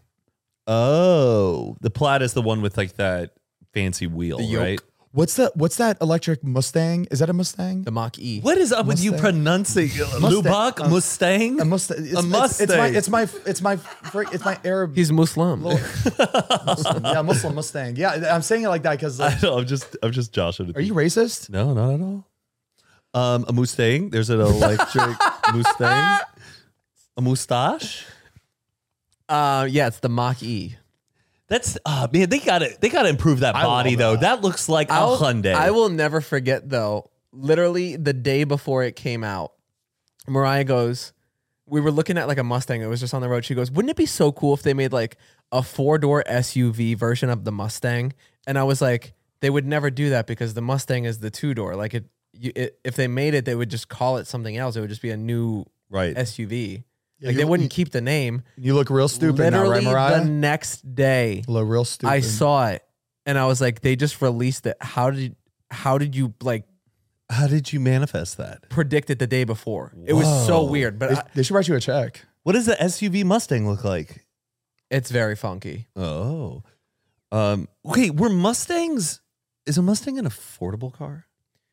oh, the Plaid is the one with like that fancy wheel, The yoke. right? What's the what's that electric Mustang? Is that a Mustang? The Mach E. What is up with you Mustang. pronouncing Lubak Um, Mustang? A Mustang. It's, A it's- Mustang. It's, my it's my it's my fr- it's my Arab. He's Muslim. Muslim. Yeah, Muslim Mustang. Yeah, I'm saying it like that because I like, know, I'm just I'm just joshing. with are you racist? No, not at all. Um, a Mustang. There's an electric Mustang. A mustache. Uh, yeah, it's the Mach E. That's uh man, they gotta they gotta improve that I body love though. that. That looks like a I'll- Hyundai. I will never forget though. Literally the day before it came out, Mariah goes, we were looking at like a Mustang. It was just on the road. She goes, wouldn't it be so cool if they made like a four door S U V version of the Mustang? And I was like, they would never do that because the Mustang is the two door. Like it, you, it, if they made it, they would just call it something else. It would just be a new right. S U V. Yeah, Like you- they wouldn't keep the name. You look real stupid now, Literally right, Mariah? the next day, You look real stupid. I saw it and I was like, they just released it. How did how did you like How did you manifest that? predict it the day before? It was so Whoa. weird, but They, I, they should write you a check. What does the S U V Mustang look like? it's very funky. Oh. Um okay, were Mustangs is a Mustang an affordable car?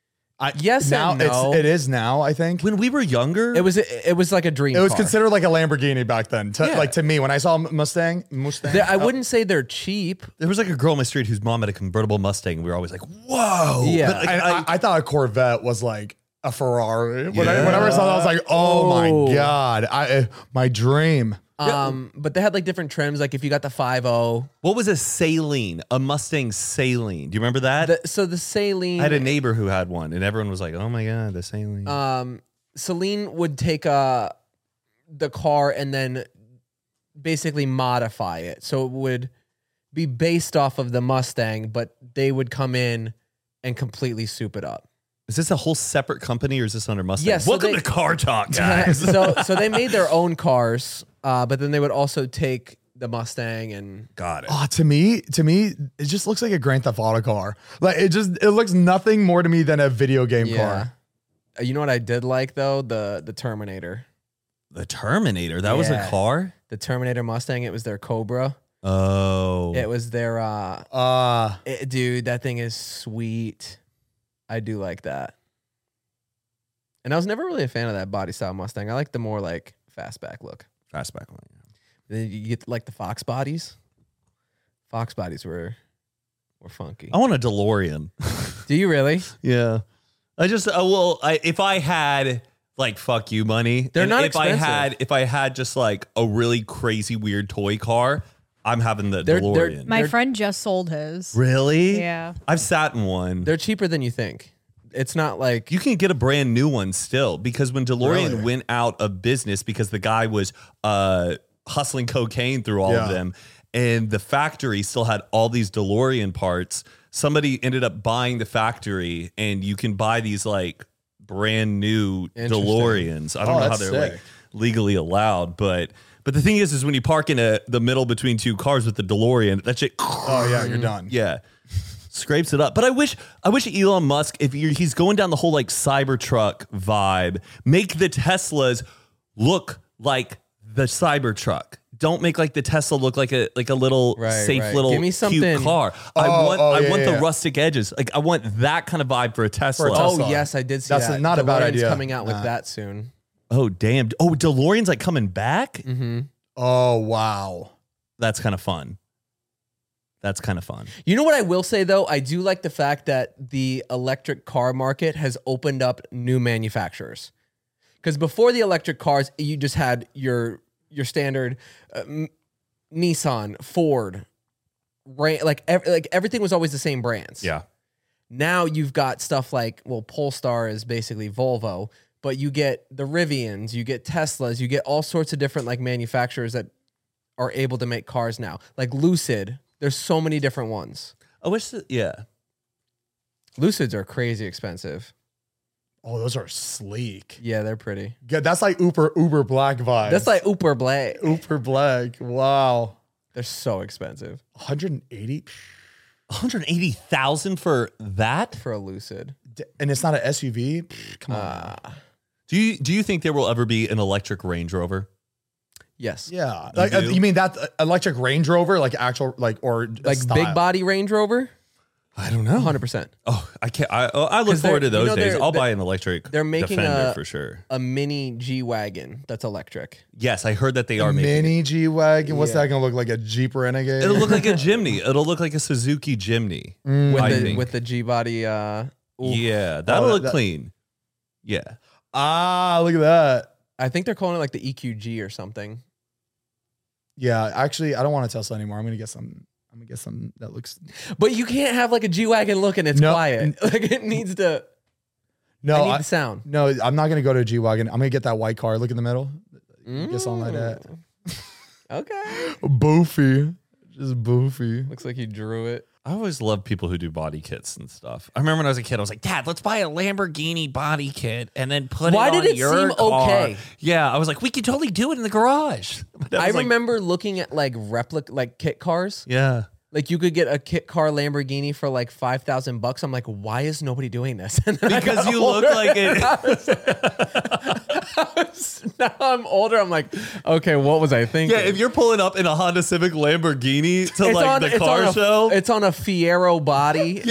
I, Yes now and no. it's it is now. I think When we were younger, It was it was like a dream. it was car. considered like a Lamborghini back then. To, Yeah. Like to me, when I saw Mustang, Mustang, They- I oh, wouldn't say they're cheap. there was like a girl on my street whose mom had a convertible Mustang. And we were always like, whoa. Yeah. But, like, And I- I, I thought a Corvette was like a Ferrari. When I, whenever I saw that, I was like, oh, Oh. my god, I my dream. Um, but they had like different trims. Like if you got the five oh, what was a Saline? A Mustang Saline. Do you remember that? the, so the Saline. I had a neighbor who had one, and everyone was like, "Oh my god, the Saline." um, Celine would take uh the car and then basically modify it, so it would be based off of the Mustang, but they would come in and completely soup it up. is this a whole separate company, or is this under Mustang? Yeah, so Welcome they- to Car Talk, guys. so so they made their own cars, uh, but then they would also take the Mustang and Got it. Oh, to me, to me, it just looks like a Grand Theft Auto car. Like it just, it looks nothing more to me than a video game yeah. car. Uh, You know what I did like though? The the Terminator. The Terminator. That was a Yeah. car. The Terminator Mustang, it was their Cobra. Oh, It was their uh Uh, it- dude, that thing is sweet. I do like that. And I was never really a fan of that body style Mustang. I like the more like fastback look. fastback one. Then you get like the Fox bodies. Fox bodies were were funky. I want a DeLorean. Do you really? Yeah, I just uh, well, I, if I had like fuck you money, They're and not if I expensive. had if I had just like a really crazy weird toy car, I'm having the They're- they're- DeLorean. My They're- friend just sold his. really? Yeah. I've sat in one. They're cheaper than you think. It's not like You can get a brand new one still because when DeLorean Really? went out of business because the guy was uh, hustling cocaine through all of Yeah. them, and the factory still had all these DeLorean parts. somebody ended up buying the factory, and you can buy these like brand new Interesting. DeLoreans. I don't Oh, know how that's they're sick. like legally allowed, but but the thing is, is when you park in a the middle between two cars with the DeLorean, that shit. Oh yeah, you're done. Yeah. Scrapes it up. But I wish I wish Elon Musk, if you're, he's going down the whole like Cybertruck vibe, make the Teslas look like the Cybertruck. Don't make like the Tesla look like a like a little Right, safe right. little Give me cute something- car. I Oh, want oh, I yeah, want the yeah. rustic edges. Like I want that kind of vibe for a Tesla. For a Tesla. Oh yes, I did see That's that. not a bad DeLorean's idea. coming out with Nah. that soon. Oh damn. Oh, DeLorean's like coming back? Mm-hmm. Oh wow. That's kind of fun. That's kind of fun. You know what I will say though? I do like the fact that the electric car market has opened up new manufacturers. Because before the electric cars, you just had your your standard uh, M- Nissan, Ford, Ra- like ev- like everything was always the same brands. Yeah. Now you've got stuff like, well, Polestar is basically Volvo, but you get the Rivians, you get Teslas, you get all sorts of different like manufacturers that are able to make cars now. Like Lucid, there's so many different ones. I wish that, yeah. Lucids are crazy expensive. Oh, those are sleek. Yeah, they're pretty. Yeah, that's like Uber Uber Black vibes. That's like Uber Black. Uber Black. Wow. They're so expensive one hundred eighty, one hundred eighty thousand for that? for a Lucid. D- and it's not an S U V. Pff, Come on. Ah, Do you do you think there will ever be an electric Range Rover? yes. Yeah, like uh, do? you mean that uh, electric Range Rover, like actual, like or Like big body Range Rover? I don't know. one hundred percent. Oh, I can't. I, oh, I look 'Cause forward to they're- you those know, days. they're- I'll they're- buy an electric. they're making Defender a- for sure. A mini G-Wagon that's electric. Yes, I heard that they are making. It. mini G wagon. What's Yeah. that gonna look like? A Jeep Renegade? It'll look like a Jimny. It'll look like a Suzuki Jimny. With I the think. with the G-body uh oof. Yeah, that'll Oh, look that- clean. Yeah. ah, look at that. I think they're calling it like the E Q G or something. Yeah, actually, I don't want a Tesla anymore. I'm gonna get some. I'm gonna get some that looks. But you can't have like a G-Wagon look and it's No. quiet. Like it needs to No, I need I- the sound. no, I'm not gonna go to a G wagon. I'm gonna get that white car. Look in the middle. Get something like that. Okay. Boofy, just boofy. Looks like you drew it. I always love people who do body kits and stuff. I remember when I was a kid, I was like, Dad, let's buy a Lamborghini body kit and then put Why it on did it your seem car. okay? Yeah, I was like, we could totally do it in the garage. But I was like, remember looking at like replica like kit cars. Yeah. Like you could get a kit car Lamborghini for like five thousand bucks. I'm like, why is nobody doing this? And then I Because got you look older. like it. Now I'm older. I'm like, okay, what was I thinking? Yeah, if you're pulling up in a Honda Civic Lamborghini to It's like on- the it's car on a- show. It's on a Fiero body.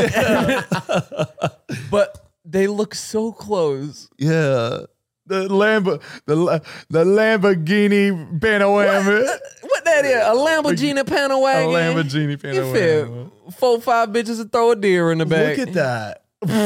But they look so close. yeah. The Lambo, the La- the Lamborghini panorama. What that is? A Lamborghini A panel wagon? Lamborghini You panorama. fit four, five bitches to throw a deer in the back. Look at that,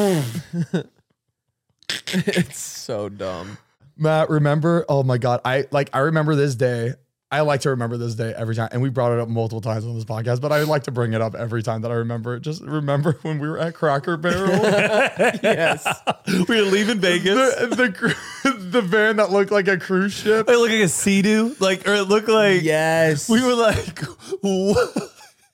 It's so dumb. Matt. Remember? Oh my God, I like. I remember this day. I like to remember this day every time, and we brought it up multiple times on this podcast. But I like to bring it up every time that I remember it. Just remember when we were at Cracker Barrel. Yes. We were leaving Vegas. the, the cru- the van that looked like a cruise ship. It looked like a Sea-Doo, like, or it looked like Yes. we were like, what?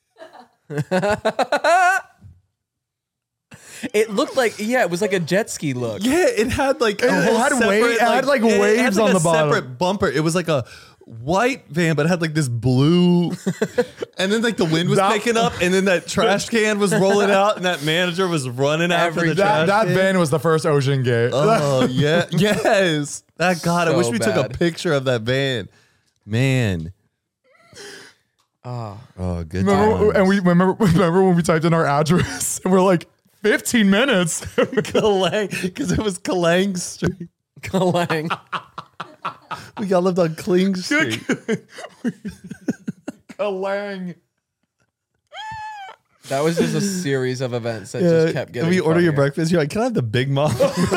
It looked like, yeah, it was like a jet ski look. Yeah, it had like It had wa- it had, like, it waves had, like, on a the bottom. Separate bumper. It was like a white van, but it had like this blue, and then like the wind was That- picking up, and then that trash can was rolling out, and that manager was running after Every- the That, trash that can. van was the first Ocean Gate. Oh yeah, yes. That God, I So wish we took a bad. picture of that van. Man. Oh. Oh, good. Remember, times. and we remember remember when we typed in our address and we're like fifteen minutes. Kalang, because it was Kalang Street. Kalang. We got lived on Kling Street. Kalang. That was just a series of events that Yeah, just kept getting when you order your funnier. breakfast, you're like, "Can I have the Big Mom?"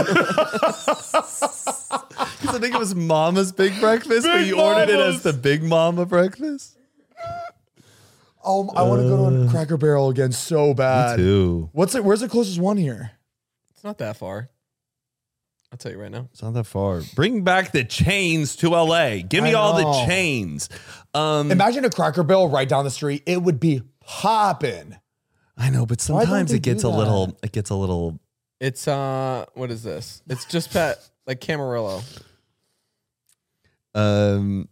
Because I think it was Mama's Big Breakfast, but Big you ordered it Mama's. as the Big Mama breakfast. Oh, I want to go to a Cracker Barrel again so bad. Too. What's it? Where's the closest one here? It's not that far. I'll tell you right now. It's not that far. Bring back the chains to L A. Give me I all the know. chains. Um, Imagine a Cracker Barrel right down the street. It would be popping. I know, but Why don't sometimes they it gets do a that? little. It gets a little. It's uh, what is this? It's just pet like Camarillo. Um,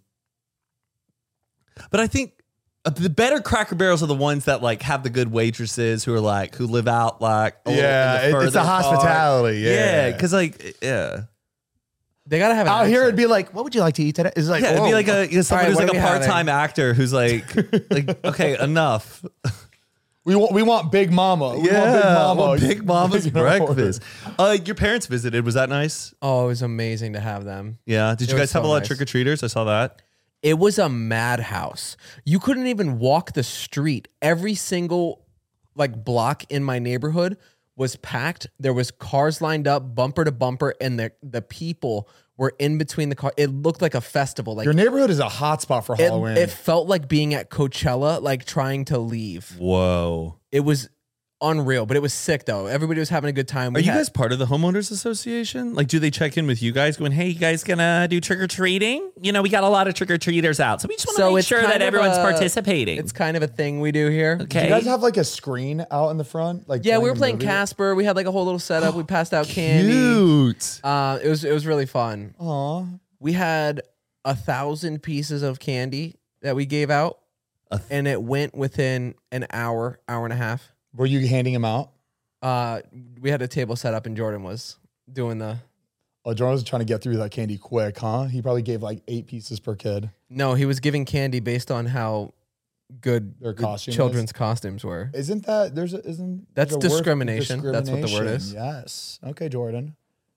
but I think uh, the better Cracker Barrels are the ones that like have the good waitresses who are like who live out like a little Yeah, in the it- it's a further part. hospitality, yeah. because like yeah, They gotta have an Out here, it'd accent. be like, what would you like to eat today? It's like, yeah, it'd be oh. like a you know, someone All right, who's what like are a we having? part time actor who's like like okay enough. we want we want Big Mama. We yeah, want Big Mama. well, Big Mama's You know, breakfast. Uh, your parents visited. Was that nice? Oh, it was amazing to have them. Yeah. Did It you was guys have so a lot nice. of trick or treaters? I saw that. It was a madhouse. You couldn't even walk the street. Every single like block in my neighborhood was packed. There was cars lined up, bumper to bumper, and the the people were in between the car. It looked like a festival. Like Your neighborhood is a hot spot for it, Halloween. it felt like being at Coachella, like trying to leave. Whoa. It was unreal, but it was sick though. Everybody was having a good time. Are We you had- guys part of the homeowners association? Like, do they check in with you guys going, hey, you guys gonna do trick or treating? You know, we got a lot of trick or treaters out. So we just want to So make it's sure kind that of everyone's a- participating. It's kind of a thing we do here. Do okay. you guys have like a screen out in the front? Like Yeah, we were a playing movie? Casper. We had like a whole little setup. We passed out candy. Cute. Uh, it was it was really fun. Aw. We had a thousand pieces of candy that we gave out, A th- and it went within an hour, hour and a half. Were you handing them out? Uh, we had a table set up, and Jordan was doing the. Oh, Jordan was trying to get through that candy quick, huh? He probably gave like eight pieces per kid. No, he was giving candy based on how good Their the costume children's costumes were. Isn't that there's a, isn't That's there's a word- discrimination. That's what the word is. Yes. Okay, Jordan.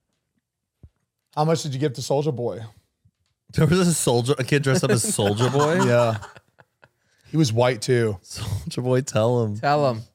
How much did you give to Soldier Boy? There was a soldier, a kid dressed up as Soldier Boy. Yeah. He was white too. Soldier Boy, tell him. Tell him.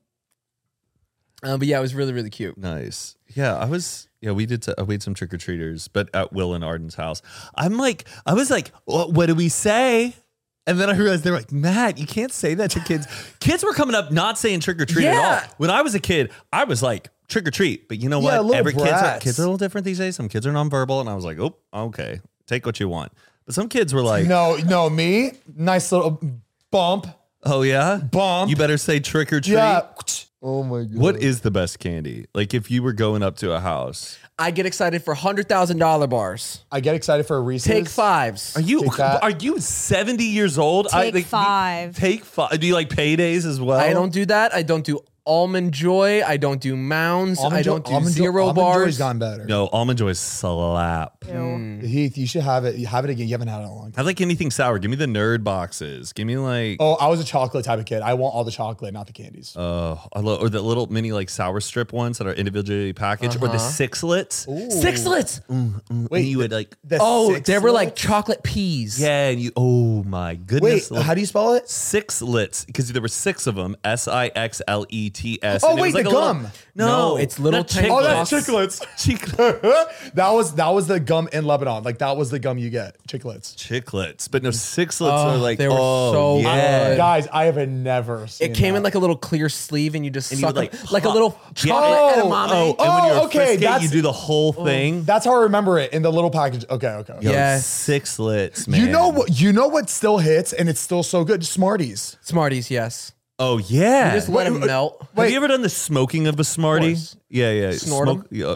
Uh, but yeah, it was really really cute. Nice. Yeah, I was. Yeah, we did. T- we had some trick or treaters, but at Will and Arden's house. I'm like, I was like, what, what do we say? And then I realized they were like, Matt, you can't say that to kids. Kids were coming up not saying trick or treat at Yeah. all. When I was a kid, I was like trick or treat. But you know Yeah, what? little Every kids are, brats. kids are a little different these days. Some kids are nonverbal, and I was like, oh, okay, take what you want. But some kids were like, No, no, me. Nice little bump. oh yeah, Bump. You better say trick or treat. Yeah. Oh my god. What is the best candy? Like if you were going up to a house. I get excited for hundred thousand dollar bars. I get excited for a Reese's. Take fives. Are you Kit Kat. are you seventy years old? Take like, five. Take five. Do you like paydays as well? I don't do that. I don't do almond joy. I don't do mounds. I Almond Joy- don't do Almond Joy- zero Almond bars. Joy's gotten better. No, almond joy slap. Heath, you should have it. You have it again. You haven't had it in a long time. I like anything sour. Give me the nerd boxes. Give me like Oh, I was a chocolate type of kid. I want all the chocolate, not the candies. uh, I love, or the little mini like sour strip ones that are individually packaged, or the sixlets. Sixlets. Wait, you would like The Oh, they were sixlets? like chocolate peas. yeah, and you oh my Wait, goodness. how do you spell it? Sixlets, because there were six of them. S I X L E T S. Oh, and it was wait, like the a little- gum. no, No, it's little not tiny- Oh, that's Chiclets. chiclets. that was that was the gum in Lebanon. Like that was the gum you get. Chiclets. Chiclets, but no sixlets Oh, are like they were oh, so yeah. good. Guys, I have never seen It came that. in like a little clear sleeve, and you just And you suck would, like like, like a pop. little Yeah. chocolate Oh, edamame. Oh, and when Oh, you're okay, frisky, that's- you do the whole thing. That's how I remember it in the little package. Okay, okay. okay. Yo, Yes. sixlets, man. You know what? You know what still hits and it's still so good. Smarties. Smarties, yes. Oh yeah. Just let them wait, melt. Have you ever done the smoking of a Smartie? course. Yeah, yeah. Snort 'em? Smoke, yeah.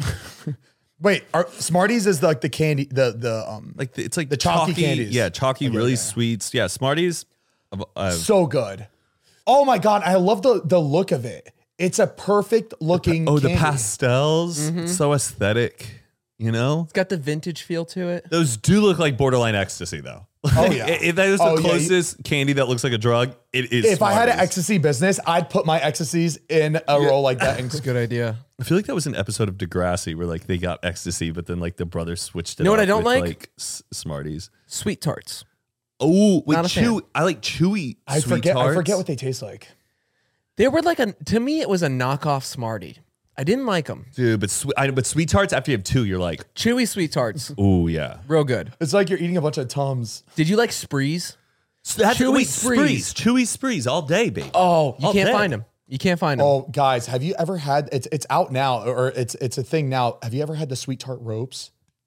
Wait, are Smarties is like the candy, the the um, Like the, it's like The chalky candies. Yeah, chalky, Okay, really yeah. sweets. Yeah, Smarties. Uh, so good. Oh my god, I love the the look of it. It's a perfect looking. oh, the candy. pastels. Mm-hmm. So aesthetic. You know, It's got the vintage feel to it. those do look like borderline ecstasy, though. Oh, yeah. if that is the Oh, yeah, you- closest candy that looks like a drug, it is. If I had an Smarties. ecstasy business, I'd put my ecstasies in a roll like that. And Good idea. I feel like that was an episode of Degrassi where like they got ecstasy, but then like the brothers switched it. You know what up I don't with, like? Like s- Smarties. Sweet tarts. Oh, wait, Not a fan. chewy. I like chewy. I sweet forget. I tarts. forget what they taste like. They were like a to me it was a knockoff Smartie. I didn't like them. Dude, but sweet, I, but sweet tarts. After you have two, you're like, Chewy sweet tarts, oh yeah. real good. It's like you're eating a bunch of Tums. Did you like Sprees? So that's, Chewy wait, Sprees. sprees, chewy sprees all day, baby. Oh, you All can't day. find them. You can't find them. Oh, guys, have you ever had? It's it's out now, or it's it's a thing now. Have you ever had the sweet tart ropes?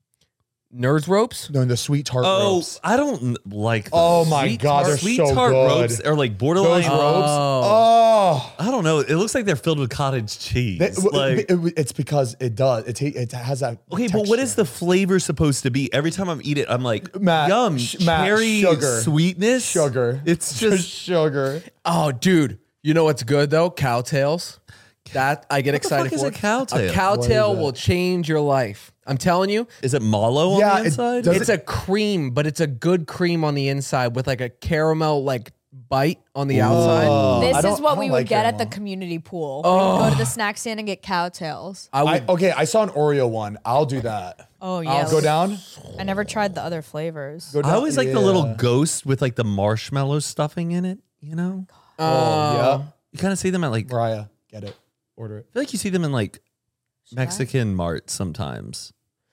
Nerds ropes. No, the sweet tart Oh, ropes. I don't n- like. Oh those. my Sweet god, tart- they're sweet so tart good. ropes are like borderline. Those ropes. Oh. Oh, Oh, I don't know. It looks like they're filled with cottage cheese. it- like, it- it's because it does. It ta- it has that. okay, but what is texture. the flavor supposed to be? Every time I eat it, I'm like, Matt, yum, sh- Matt, cherry sugar. sweetness, sugar? It's just sugar. Oh, dude, you know what's good though? Cowtails. That I get the excited fuck is for. a cowtail? A cowtail What is will that? change your life. I'm telling you. is it mallow Yeah, on it the inside? does- It's a cream, but it's a good cream on the inside with like a caramel like bite on the outside. Oh, I This don't- is what I we don't would like get at the caramel. community pool. We would go to the snack stand and get cowtails. I I, would. okay, I saw an Oreo one. I'll do that. Oh yeah. I'll go down. I never tried the other flavors. Go down. I always like the little Yeah. ghost with like the marshmallow stuffing in it. You know, uh, Oh, yeah. you kind of see them at like. I Mariah, get it. Order it. feel like you see them in like Mexican mart sometimes.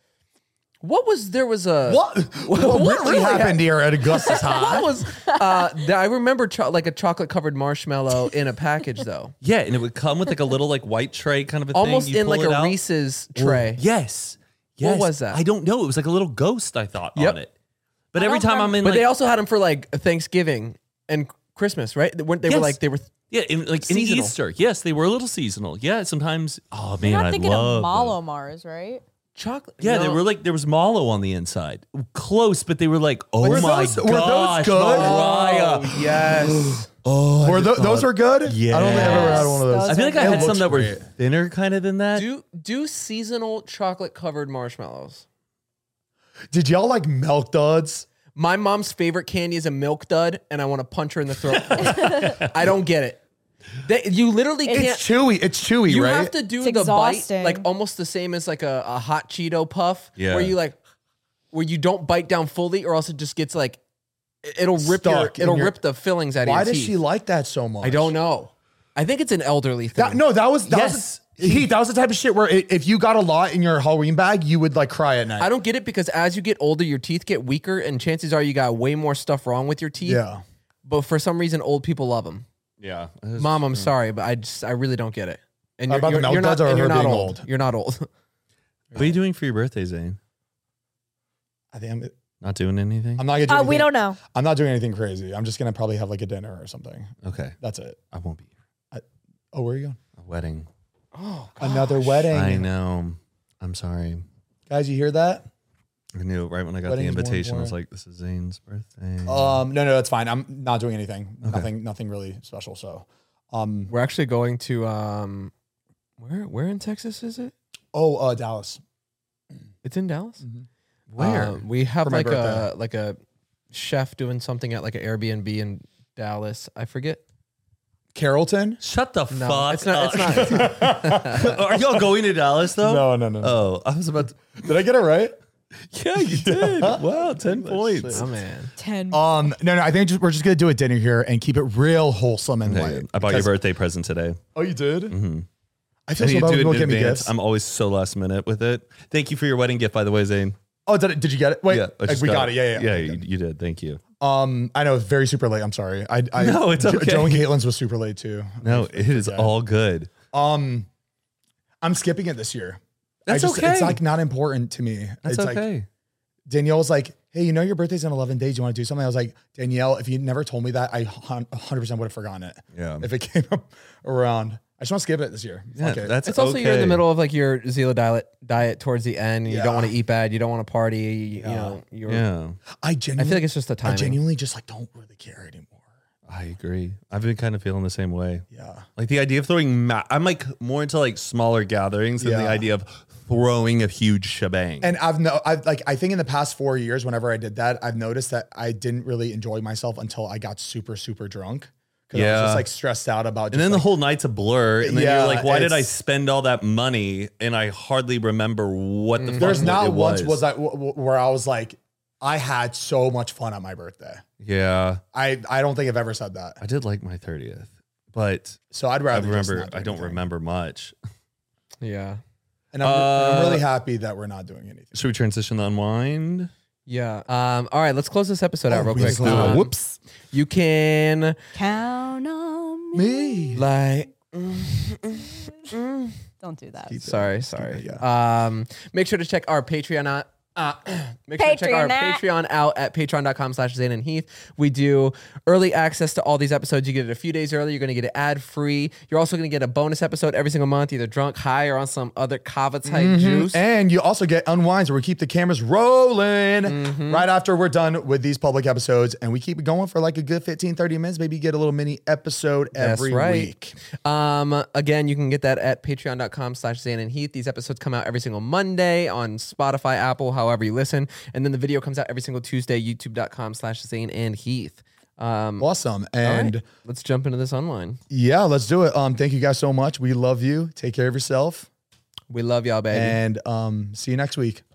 What was there was a What? What, really happened here at Augustus High? What was uh, th- I remember cho- like a chocolate covered marshmallow in a package though, Yeah, and it would come with like a little like white tray kind of a almost thing. You in pull like it a out. Reese's tray. Yes. What Yes. was that? I don't know. It was like a little ghost, I thought, Yep. on it. But I every don't time I'm in But like, they also had them for like Thanksgiving and Christmas, right? They, weren't, they Yes. were like they were. yeah, in, like in seasonal. Easter. Yes, they were a little seasonal. Yeah, sometimes. Oh man, You're not I thinking love of them. Malo Mars, right? Chocolate. Yeah, they no. were like there was mallow on the inside, close, but they were like, oh Were my those- were those gosh, good? Mariah. Oh yes. Oh, I Were just tho- those thought- are good? I don't think I've ever had one of those. Those I feel like I It had some looks that were great. thinner kind of than that. do do seasonal chocolate covered marshmallows. Did y'all like Milk Duds? My mom's favorite candy is a milk dud, and I want to punch her in the throat. for it. I don't get it. They, you literally can't. It's chewy. It's chewy, You right? have to do It's the bite exhausting. like almost the same as like a, a hot Cheeto puff, Yeah. where you like where you don't bite down fully, or else it just gets like it'll rip your Stuck in it'll your- rip the fillings out Why of your does teeth. she like that so much? I don't know. I think it's an elderly thing. That, no, that was that Yes. was Heath. That was the type of shit where i- if you got a lot in your Halloween bag, you would like cry at night. I don't get it because as you get older, your teeth get weaker, and chances are you got way more stuff wrong with your teeth. Yeah. But for some reason, old people love them. Yeah, Mom, I'm sorry, but I just I really don't get it. And About the milk not, duds or and you're her not being old. old? You're not old. What are you doing for your birthday, Zane? I think I'm. Not doing anything. I'm not gonna. Do Uh, anything, we don't know. I'm not doing anything crazy. I'm just gonna probably have like a dinner or something. Okay, That's it. I won't be here. Oh, where are you going? A wedding. Oh, Another wedding. I know. I'm sorry. Guys, you hear that? I knew right when I got Wedding's the more invitation. I was important. like, "This is Zane's birthday." Um, no, no, that's fine. I'm not doing anything. Nothing, nothing really special. So, um, we're actually going to um, where where in Texas is it? oh, uh, Dallas. It's in Dallas. Where? Uh, we have For my like a birthday. like a chef doing something at like an Airbnb in Dallas. I forget. Carrollton? Shut the No, fuck it's not. up. It's not. It's not. Are y'all going to Dallas though? No, no, no. no. Oh, I was about to. Did I get it right? Yeah, you did. Wow, ten points. Oh man. Ten. Um, no, no. I think just, we're just gonna do a dinner here and keep it real wholesome and Okay, light. I bought your Because- birthday present today. Oh, you did? Mm-hmm. I feel I so need bad to when do people it get in me advance. gifts. I'm always so last minute with it. Thank you for your wedding gift, by the way, Zane. Oh, did, did you get it? Wait, Yeah, I like, just we got, it. Yeah, yeah, yeah. Okay, you, good. you did. Thank you. Um, I know it's very super late. I'm sorry. I, I No, it's Jo- okay. Joe and Caitlin's was super late too. No, it is Okay. all good. Um, I'm skipping it this year. That's I just, okay. It's like not important to me. That's it's like okay. Danielle's like, hey, you know your birthday's in eleven days. You want to do something? I was like, Danielle, if you never told me that, I one hundred percent would have forgotten it. Yeah. If it came up around, I just want to skip it this year. Yeah, Okay. that's It's also you're in the okay. middle of like your zero diet diet towards the end. And You don't Yeah. want to eat bad. You don't want to party. You, Yeah. you know. You're, Yeah, I I genuinely, feel like it's just the I timing. genuinely just like don't really care anymore. I agree. I've been kind of feeling the same way. Yeah. Like the idea of throwing, ma- I'm like more into like smaller gatherings than the Yeah. idea of throwing a huge shebang. And I've no, I've like, I think in the past four years, whenever I did that, I've noticed that I didn't really enjoy myself until I got super, super drunk. Cause I was Yeah. just like stressed out about just And then the like- whole night's a blur. And then Yeah, you're like, why did I it's- spend all that money? And I hardly remember what the fuck there's not it once was. was I w- w- where I was like, I had so much fun on my birthday. Yeah, I, I don't think I've ever said that. I did like my thirtieth, but So I'd I rather just remember, not do I don't anything. remember much. Yeah. And I'm, I'm Uh, really happy that we're not doing anything. Should we transition to unwind? Yeah. Um. All right. Let's close this episode out real we quick. just- Um, whoops. You can Count on me. Me. like. Don't do that. Sorry, sorry. it, Um, make sure to check our Patreon out. Make sure to check our Patreon. Patreon out at patreon.com slash Zane and Heath. We do early access to all these episodes. You get it a few days early. You're going to get it ad free. You're also going to get a bonus episode every single month, either drunk, high, or on some other kava type juice. And you also get unwinds where we keep the cameras rolling Mm-hmm. right after we're done with these public episodes. And we keep it going for like a good fifteen, thirty minutes. Maybe you get a little mini episode every That's right. week. Um, again, you can get that at patreon.com slash Zane and Heath. These episodes come out every single Monday on Spotify, Apple, however you listen. And then the video comes out every single Tuesday, youtube.com slash Zane and Heath. Um, Awesome. all And right, let's jump into this online. yeah, let's do it. Um, thank you guys so much. We love you. Take care of yourself. We love y'all, baby. And um, see you next week.